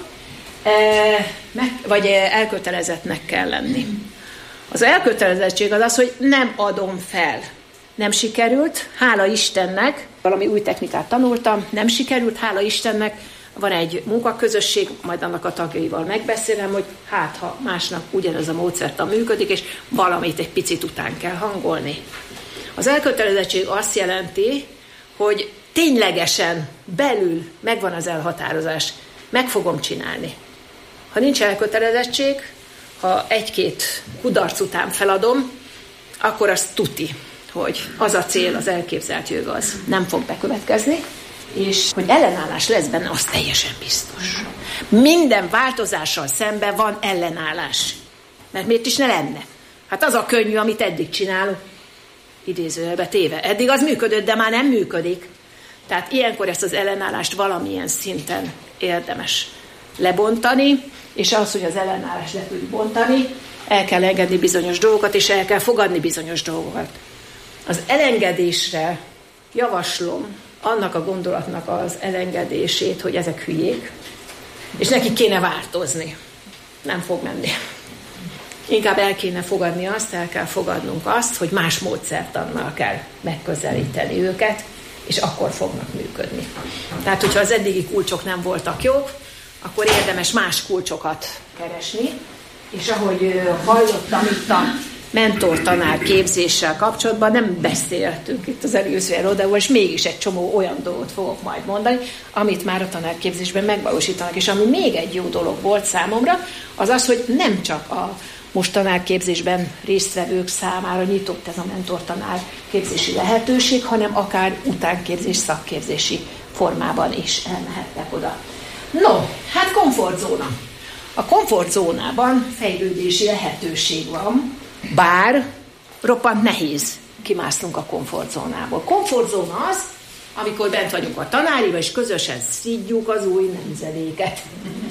Vagy elkötelezettnek kell lenni. Az elkötelezettség az az, hogy nem adom fel. Nem sikerült, hála Istennek, valami új technikát tanultam, nem sikerült, hála Istennek, van egy munkaközösség, majd annak a tagjaival megbeszélem, hogy hát ha másnak ugyanez a módszertan működik, és valamit egy picit után kell hangolni. Az elkötelezettség azt jelenti, hogy ténylegesen belül megvan az elhatározás, meg fogom csinálni. Ha nincs elkötelezettség, ha 1-2 kudarc után feladom, akkor az tuti, hogy az a cél, az elképzelt jövő az nem fog bekövetkezni, és hogy ellenállás lesz benne, az teljesen biztos. Minden változással szemben van ellenállás. Mert miért is ne lenne? Hát az a könnyű, amit eddig csinálunk, idézőjelbe téve. Eddig az működött, de már nem működik. Tehát ilyenkor ezt az ellenállást valamilyen szinten érdemes lebontani, és az, hogy az ellenállást le tudjuk bontani, el kell engedni bizonyos dolgokat, és el kell fogadni bizonyos dolgokat. Az elengedésre javaslom annak a gondolatnak az elengedését, hogy ezek hülyék, és neki kéne változni. Nem fog menni. Inkább el kell fogadnunk azt, hogy más módszertannal kell megközelíteni őket, és akkor fognak működni. Tehát, hogyha az eddigi kulcsok nem voltak jók, akkor érdemes más kulcsokat keresni, és ahogy hallottam itt a mentortanár képzéssel kapcsolatban, nem beszéltünk itt az előző előadásban, és mégis egy csomó olyan dolgot fogok majd mondani, amit már a tanárképzésben megvalósítanak. És ami még egy jó dolog volt számomra, az az, hogy nem csak a most tanárképzésben résztvevők számára nyitott ez a mentortanár képzési lehetőség, hanem akár utánképzés, szakképzési formában is elmehettek oda. No, hát komfortzóna. A komfortzónában fejlődési lehetőség van, bár roppant nehéz kimásznunk a komfortzónából. Komfortzóna az, amikor bent vagyunk a tanáriba, és közösen szidjuk az új nemzedéket.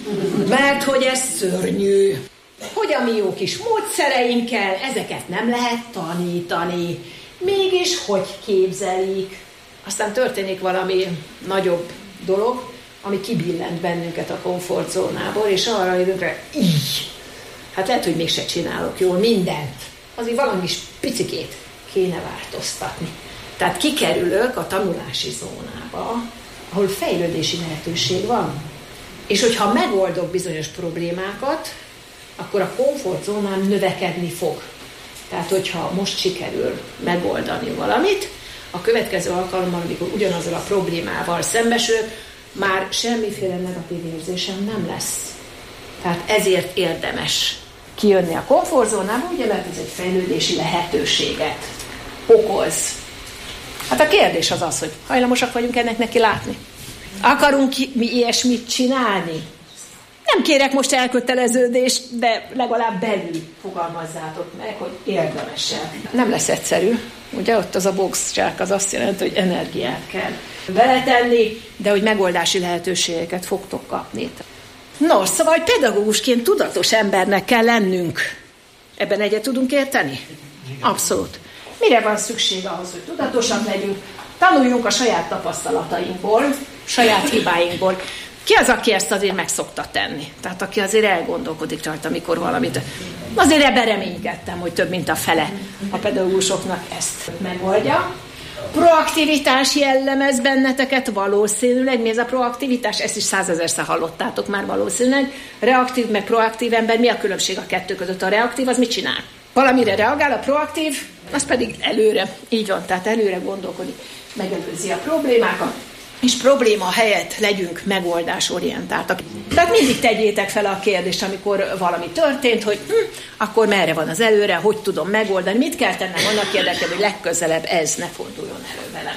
Mert hogy ez szörnyű. Hogy a mi jó kis módszereinkkel ezeket nem lehet tanítani. Mégis hogy képzelik? Aztán történik valami nagyobb dolog, ami kibillent bennünket a komfortzónából, és arra jövünk rá, így. Hát lehet, hogy mégse csinálok jól mindent. Azért valami is picikét kéne változtatni. Tehát kikerülök a tanulási zónába, ahol fejlődési lehetőség van. És hogyha megoldok bizonyos problémákat, akkor a komfortzónám növekedni fog. Tehát, hogyha most sikerül megoldani valamit, a következő alkalommal, amikor ugyanazzal a problémával szembesülök, már semmiféle negatív érzésem nem lesz. Tehát ezért érdemes kijönni a komfortzónából, ugye, mert ez egy fejlődési lehetőséget okoz. Hát a kérdés az az, hogy hajlamosak vagyunk ennek neki látni. Akarunk mi ilyesmit csinálni? Nem kérek most elköteleződést, de legalább belül fogalmazzátok meg, hogy érdemes-e. Nem lesz egyszerű. Ugye ott az a boxzsák, az azt jelenti, hogy energiát kell beletenni, de hogy megoldási lehetőségeket fogtok kapni. No, szóval, hogy pedagógusként tudatos embernek kell lennünk. Ebben egyet tudunk érteni? Abszolút. Mire van szükség ahhoz, hogy tudatosak legyünk? Tanuljunk a saját tapasztalatainkból, saját hibáinkból. Ki az, aki ezt azért meg szokta tenni? Tehát aki azért elgondolkodik rajta, amikor valamit... Azért ebben reménykedtem, hogy több mint a fele a pedagógusoknak ezt megoldja. Proaktivitás jellemez benneteket valószínűleg. Mi ez a proaktivitás? Ezt is 100 000-szer hallottátok már valószínűleg. Reaktív meg proaktív ember. Mi a különbség a kettő között? A reaktív az mit csinál? Valamire reagál, a proaktív, az pedig előre. Így van, tehát előre gondolkodik, megelőzi a problémákat. És probléma helyett legyünk megoldásorientáltak. Tehát mindig tegyétek fel a kérdést, amikor valami történt, hogy akkor merre van az előre, hogy tudom megoldani, mit kell tennem annak érdekében, hogy legközelebb ez ne forduljon elő velem.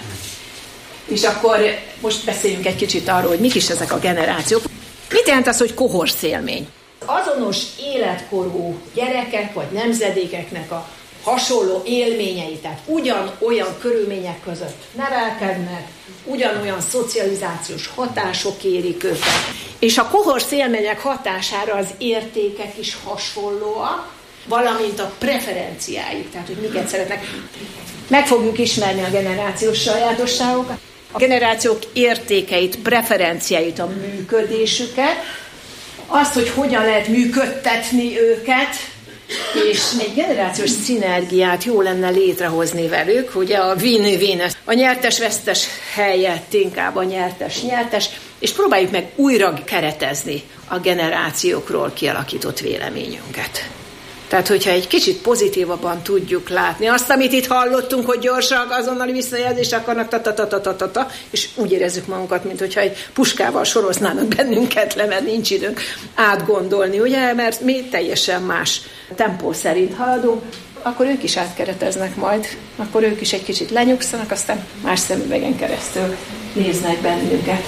És akkor most beszéljünk egy kicsit arról, hogy mik is ezek a generációk. Mit jelent az, hogy kohorszélmény? Azonos életkorú gyerekek vagy nemzedékeknek a hasonló élményei, tehát ugyanolyan körülmények között nevelkednek, ugyanolyan szocializációs hatások érik őket, és a kohorszélmények hatására az értékek is hasonlóak, valamint a preferenciáik, tehát hogy miket szeretnek. Meg fogjuk ismerni a generációs sajátosságokat, a generációk értékeit, preferenciáit, a működésüket, azt, hogy hogyan lehet működtetni őket, és egy generációs szinergiát jó lenne létrehozni velük, ugye a win-win, a nyertes-vesztes helyett inkább a nyertes-nyertes, és próbáljuk meg újra keretezni a generációkról kialakított véleményünket. Tehát, hogyha egy kicsit pozitívabban tudjuk látni azt, amit itt hallottunk, hogy gyorsak, azonnali visszajelzést akarnak, és úgy érezzük magunkat, mint hogyha egy puskával soroznának bennünket le, mert nincs időnk átgondolni, ugye, mert mi teljesen más tempó szerint haladunk, akkor ők is átkereteznek majd, akkor ők is egy kicsit lenyugszanak, aztán más szemüvegen keresztül néznek bennünket.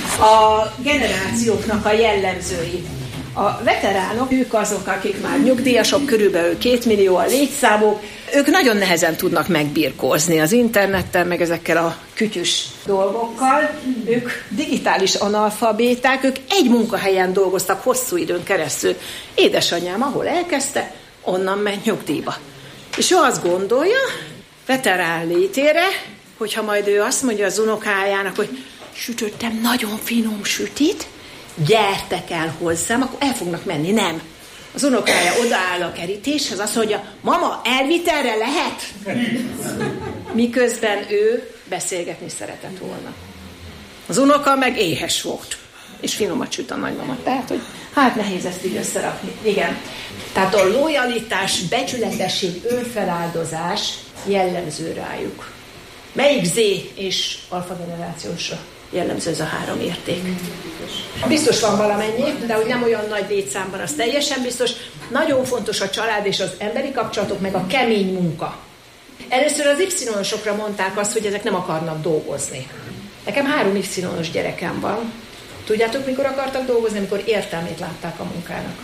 A generációknak a jellemzői. A veteránok, ők azok, akik már nyugdíjasok, körülbelül 2 millió a létszámuk, ők nagyon nehezen tudnak megbirkózni az internettel, meg ezekkel a kütyüs dolgokkal. Ők digitális analfabéták, ők egy munkahelyen dolgoztak hosszú időn keresztül. Édesanyám, ahol elkezdte, onnan ment nyugdíjba. És ő azt gondolja, veterán létére, hogyha majd ő azt mondja az unokájának, hogy sütöttem nagyon finom sütit, gyertek el hozzám, akkor el fognak menni. Nem. Az unokája odaáll a kerítéshez, azt mondja, mama, elvitelre lehet? Miközben ő beszélgetni szeretett volna. Az unoka meg éhes volt. És finomat süt a nagymama. Tehát, hogy nehéz ezt így összerakni. Igen. Tehát a lojalitás, becsületesség, önfeláldozás jellemző rájuk. Melyik Z és alfa generációsra jellemző ez a 3 érték? Biztos van valamennyi, de hogy nem olyan nagy létszámban, az teljesen biztos. Nagyon fontos a család és az emberi kapcsolatok, meg a kemény munka. Először az Y-osokra mondták azt, hogy ezek nem akarnak dolgozni. Nekem 3 Y-os gyerekem van. Tudjátok, mikor akartak dolgozni? Amikor értelmét látták a munkának.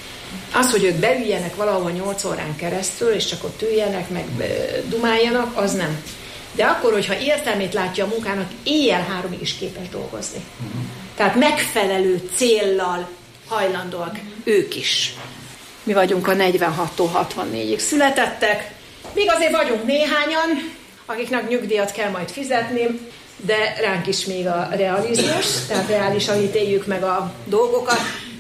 Az, hogy ők beüljenek valahol 8 órán keresztül, és csak ott üljenek, meg dumáljanak, az nem. De akkor, hogyha értelmét látja a munkának, éjjel 3-ig is képes dolgozni. Tehát megfelelő céllal hajlandóak ők is. Mi vagyunk a 46-tól 64-ig születettek. Még azért vagyunk néhányan, akiknek nyugdíjat kell majd fizetni, de ránk is még a realizmus, tehát reálisan ítéljük meg a dolgokat,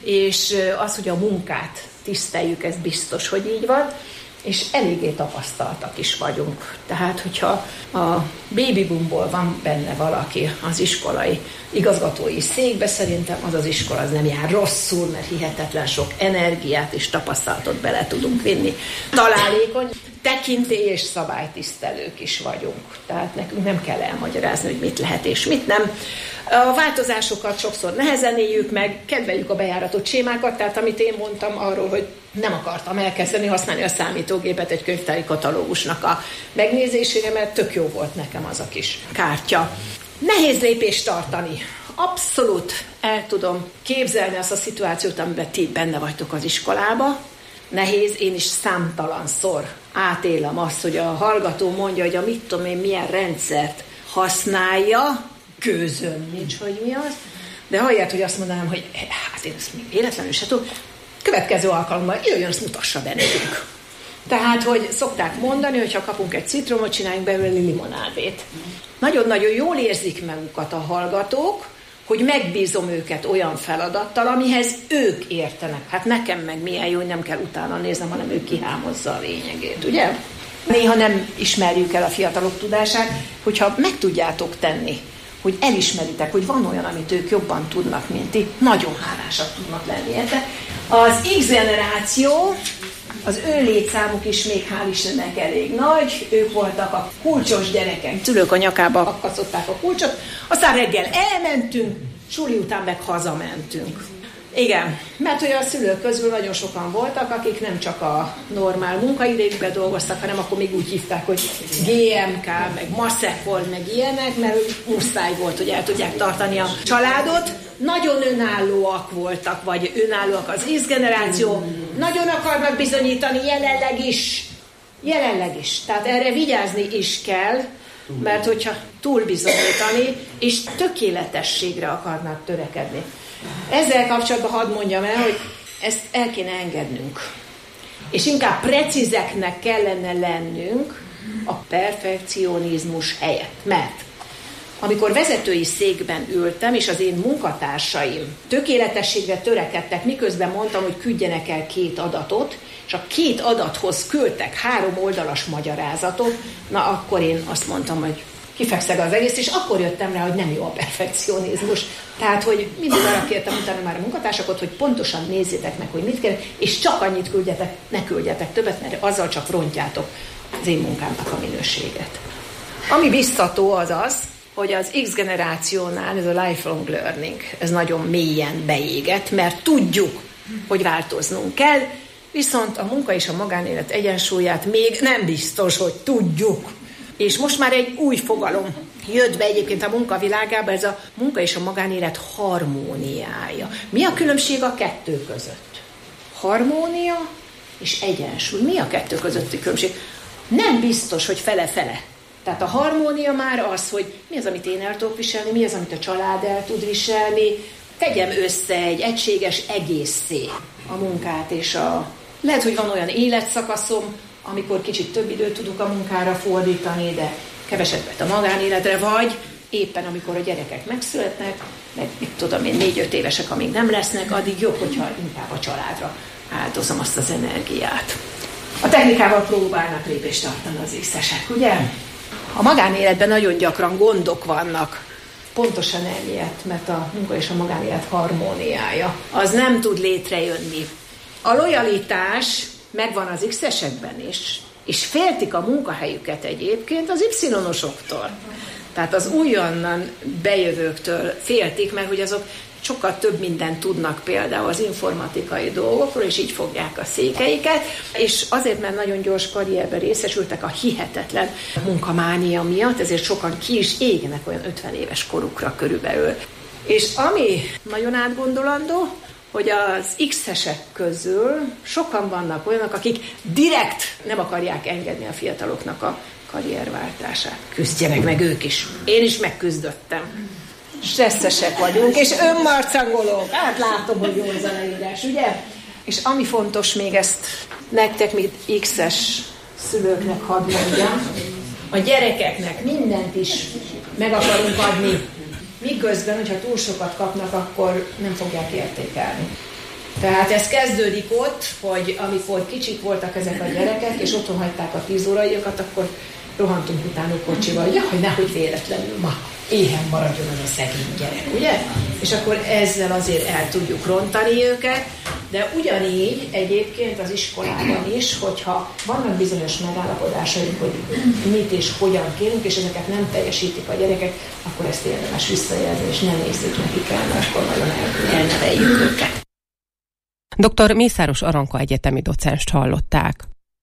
és az, hogy a munkát tiszteljük, ez biztos, hogy így van, és eléggé tapasztaltak is vagyunk. Tehát, hogyha a baby boomból van benne valaki az iskolai igazgatói székbe, szerintem az iskola az nem jár rosszul, mert hihetetlen sok energiát és tapasztalatot bele tudunk vinni. Találékony, tekintély és szabálytisztelők is vagyunk. Tehát nekünk nem kell elmagyarázni, hogy mit lehet és mit nem. A változásokat sokszor nehezen éljük meg, kedveljük a bejáratott sémákat, tehát amit én mondtam arról, hogy nem akartam elkezdeni használni a számítógépet egy könyvtári katalógusnak a megnézésére, mert tök jó volt nekem az a kis kártya. Nehéz lépést tartani. Abszolút el tudom képzelni azt a szituációt, amiben ti benne vagytok az iskolába. Nehéz, én is számtalanszor átélem azt, hogy a hallgató mondja, hogy a mit tudom én milyen rendszert használja, gőzöm nincs, hogy mi az, de ahelyett, hogy azt mondanám, hogy hát én ezt még véletlenül se tudom, következő alkalommal jöjjön, ezt mutassa be nekünk. Tehát, hogy szokták mondani, hogy ha kapunk egy citromot, csináljunk belőle limonádét. Nagyon-nagyon jól érzik magukat a hallgatók, hogy megbízom őket olyan feladattal, amihez ők értenek. Hát nekem meg milyen jó, hogy nem kell utána néznem, hanem ő kihámozza a lényegét, ugye? Néha nem ismerjük el a fiatalok tudását, hogyha meg tudjátok tenni, hogy elismeritek, hogy van olyan, amit ők jobban tudnak, mint ti, nagyon hálásak tudnak lenni. Az X generáció, az ő létszámuk is még hál' Istennek elég nagy, ők voltak a kulcsos gyerekek. Szülők a nyakába akasztották a kulcsot, aztán reggel elmentünk, suli után meg hazamentünk. Igen, mert hogy a szülők közül nagyon sokan voltak, akik nem csak a normál munkaidejükben dolgoztak, hanem akkor még úgy hívták, hogy GMK, meg Maszekol, meg ilyenek, mert muszáj volt, hogy el tudják tartani a családot. Nagyon önállóak voltak, vagy önállóak az X generáció, nagyon akarnak bizonyítani jelenleg is. Tehát erre vigyázni is kell, mert hogyha túl bizonyítani, és tökéletességre akarnak törekedni. Ezzel kapcsolatban hadd mondjam el, hogy ezt el kéne engednünk. És inkább precízeknek kellene lennünk a perfekcionizmus helyett. Mert amikor vezetői székben ültem, és az én munkatársaim tökéletességre törekedtek, miközben mondtam, hogy küldjenek el 2 adatot, és a 2 adathoz küldtek 3 oldalas magyarázatot, na akkor én azt mondtam, hogy kifekszeg az egész, és akkor jöttem rá, hogy nem jó a perfekcionizmus. Tehát, hogy mindig arra kértem utána már a munkatársakat, hogy pontosan nézzétek meg, hogy mit kell, és csak annyit küldjetek, ne küldjetek többet, mert azzal csak rontjátok az én munkámnak a minőséget. Ami biztató az az, hogy az X generációnál ez a lifelong learning, ez nagyon mélyen beégett, mert tudjuk, hogy változnunk kell, viszont a munka és a magánélet egyensúlyát még nem biztos, hogy tudjuk. És most már egy új fogalom jött be egyébként a munkavilágába, ez a munka és a magánélet harmóniája. Mi a különbség a 2 között? Harmónia és egyensúly. Mi a 2 közötti különbség? Nem biztos, hogy fele-fele. Tehát a harmónia már az, hogy mi az, amit én el tudok viselni, mi az, amit a család el tud viselni, tegyem össze egy egységes egészé a munkát és Lehet, hogy van olyan életszakaszom, amikor kicsit több időt tudok a munkára fordítani, de kevesebbet a magánéletre, vagy éppen amikor a gyerekek megszületnek, meg mit tudom én, 4-5 évesek, amíg nem lesznek, addig jobb, hogyha inkább a családra áldozom azt az energiát. A technikával próbálnak lépést tartani az X-esek, ugye? A magánéletben nagyon gyakran gondok vannak, pontosan emiatt, mert a munka és a magánélet harmóniája, az nem tud létrejönni. A lojalitás megvan az X-esekben is, és féltik a munkahelyüket egyébként az Y-osoktól. Tehát az újonnan bejövőktől féltik, mert hogy azok sokkal több mindent tudnak például az informatikai dolgokról, és így fogják a székeiket, és azért, mert nagyon gyors karrierben részesültek a hihetetlen munkamánia miatt, ezért sokan ki is égnek olyan 50 éves korukra körülbelül. És ami nagyon átgondolandó, hogy az X-esek közül sokan vannak olyanok, akik direkt nem akarják engedni a fiataloknak a karrierváltását. Küzdjenek meg ők is. Én is megküzdöttem. Stresszesek vagyunk, és önmarcangolók. Hát látom, hogy jó az a leírás, ugye? És ami fontos még ezt nektek, mint X-es szülőknek hadd mondjam, a gyerekeknek mindent is meg akarunk adni, miközben, hogyha túl sokat kapnak, akkor nem fogják értékelni. Tehát ez kezdődik ott, hogy amikor kicsik voltak ezek a gyerekek, és otthon hagyták a 10 óraiakat, akkor rohantunk utánuk kocsival, hogy nehogy véletlenül ma éhen maradjon az a szegény gyerek, ugye? És akkor ezzel azért el tudjuk rontani őket, de ugyanígy egyébként az iskolában is, hogyha vannak bizonyos megállapodásaink, hogy mit és hogyan kérünk, és ezeket nem teljesítik a gyerekek, akkor ezt érdemes visszajelzni, és nem nézzük nekik el, mert akkor nagyon elneveljük őket. Dr. Mészáros Aranka egyetemi docenst hallották.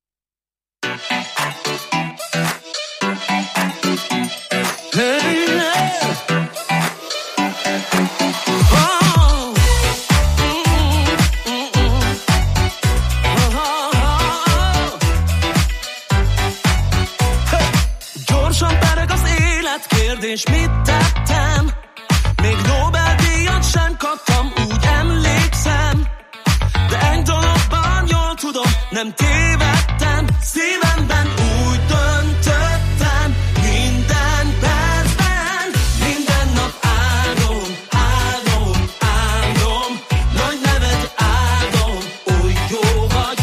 Gyorsan tereg az élet, kérdés, mit tettem? Még Nobel-díjat sem kaptam, úgy emlékszem. De egy dologban jól tudom, nem tévedtem. Szívemben úgy döntöttem, minden percben, minden nap áldom, áldom, áldom, nagy neved áldom, oly jó vagy.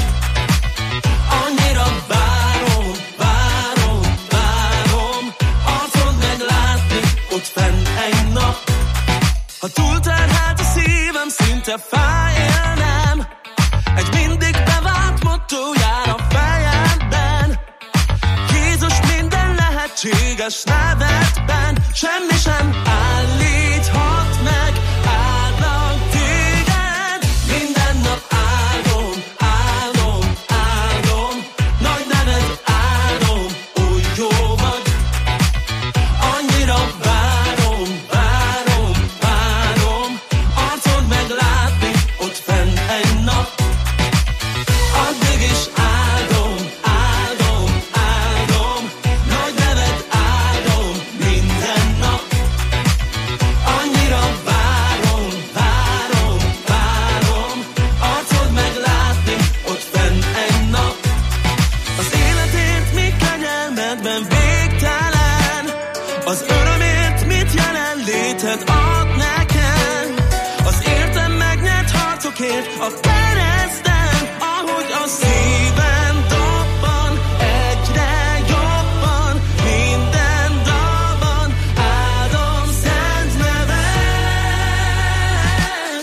Annyira várom, várom, várom, arcod meglátni ott fenn egy nap. Ha túlterhelt a szívem, szinte fájélnem, egy mindig bevált motto jár a fejemben. Jézus minden lehetséges nevedben, semmi sem állíthat meg, áldlak téged. Minden nap áldom, áldom, áldom, nagy neved áldom, oly jó vagy. Annyira várom, várom, várom, arcod meglátni ott fenn egy nap. Addig is áldom, áldom, áldom, nagy neved áldom minden nap. Annyira várom, várom, várom, arcod meglátni ott fenn egy nap. Az életért mi kegyelmedben végtelen, az örömért mit jelenléted ad nekem. Az értem megnyert harcokért a kereszten, ahogy a szívem dobban, egyre jobban, minden dalban áldom szent neved.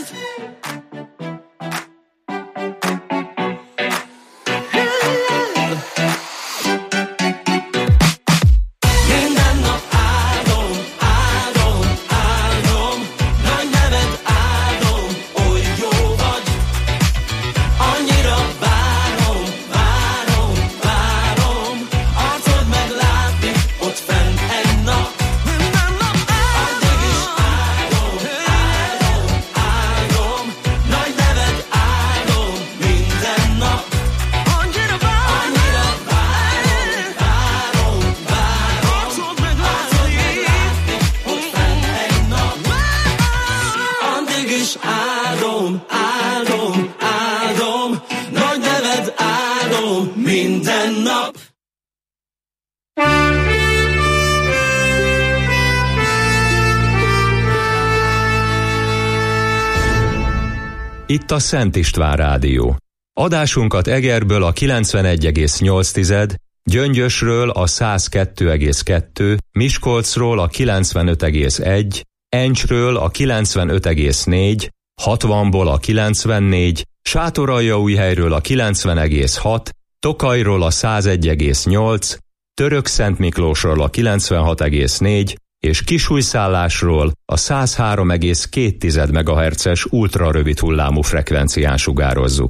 Minden nap áldom, áldom, áldom, nagy neved áldom, oly jó vagy. Annyira várom, várom, várom, arcod meglátni ott fenn egy nap. Minden nap addig is áldom, áldom, áldom, nagy neved áldom minden nap. Annyira várom, várom, arcod meglátni ott fenn egy nap. Addig is áldom, áldom, áldom, nagy neved áldom minden nap. itt a Szent István Rádió. Adásunkat Egerből a 91,8, Gyöngyösről a 102,2, Miskolcról a 95,1, Encsről a 95,4, 60-ból a 94, Sátoraljaújhelyről a 90,6, Tokajról a 101,8, Törökszentmiklósról a 96,4 és Kisújszállásról a 103,2 MHz-es ultrarövid hullámú frekvencián sugározzuk.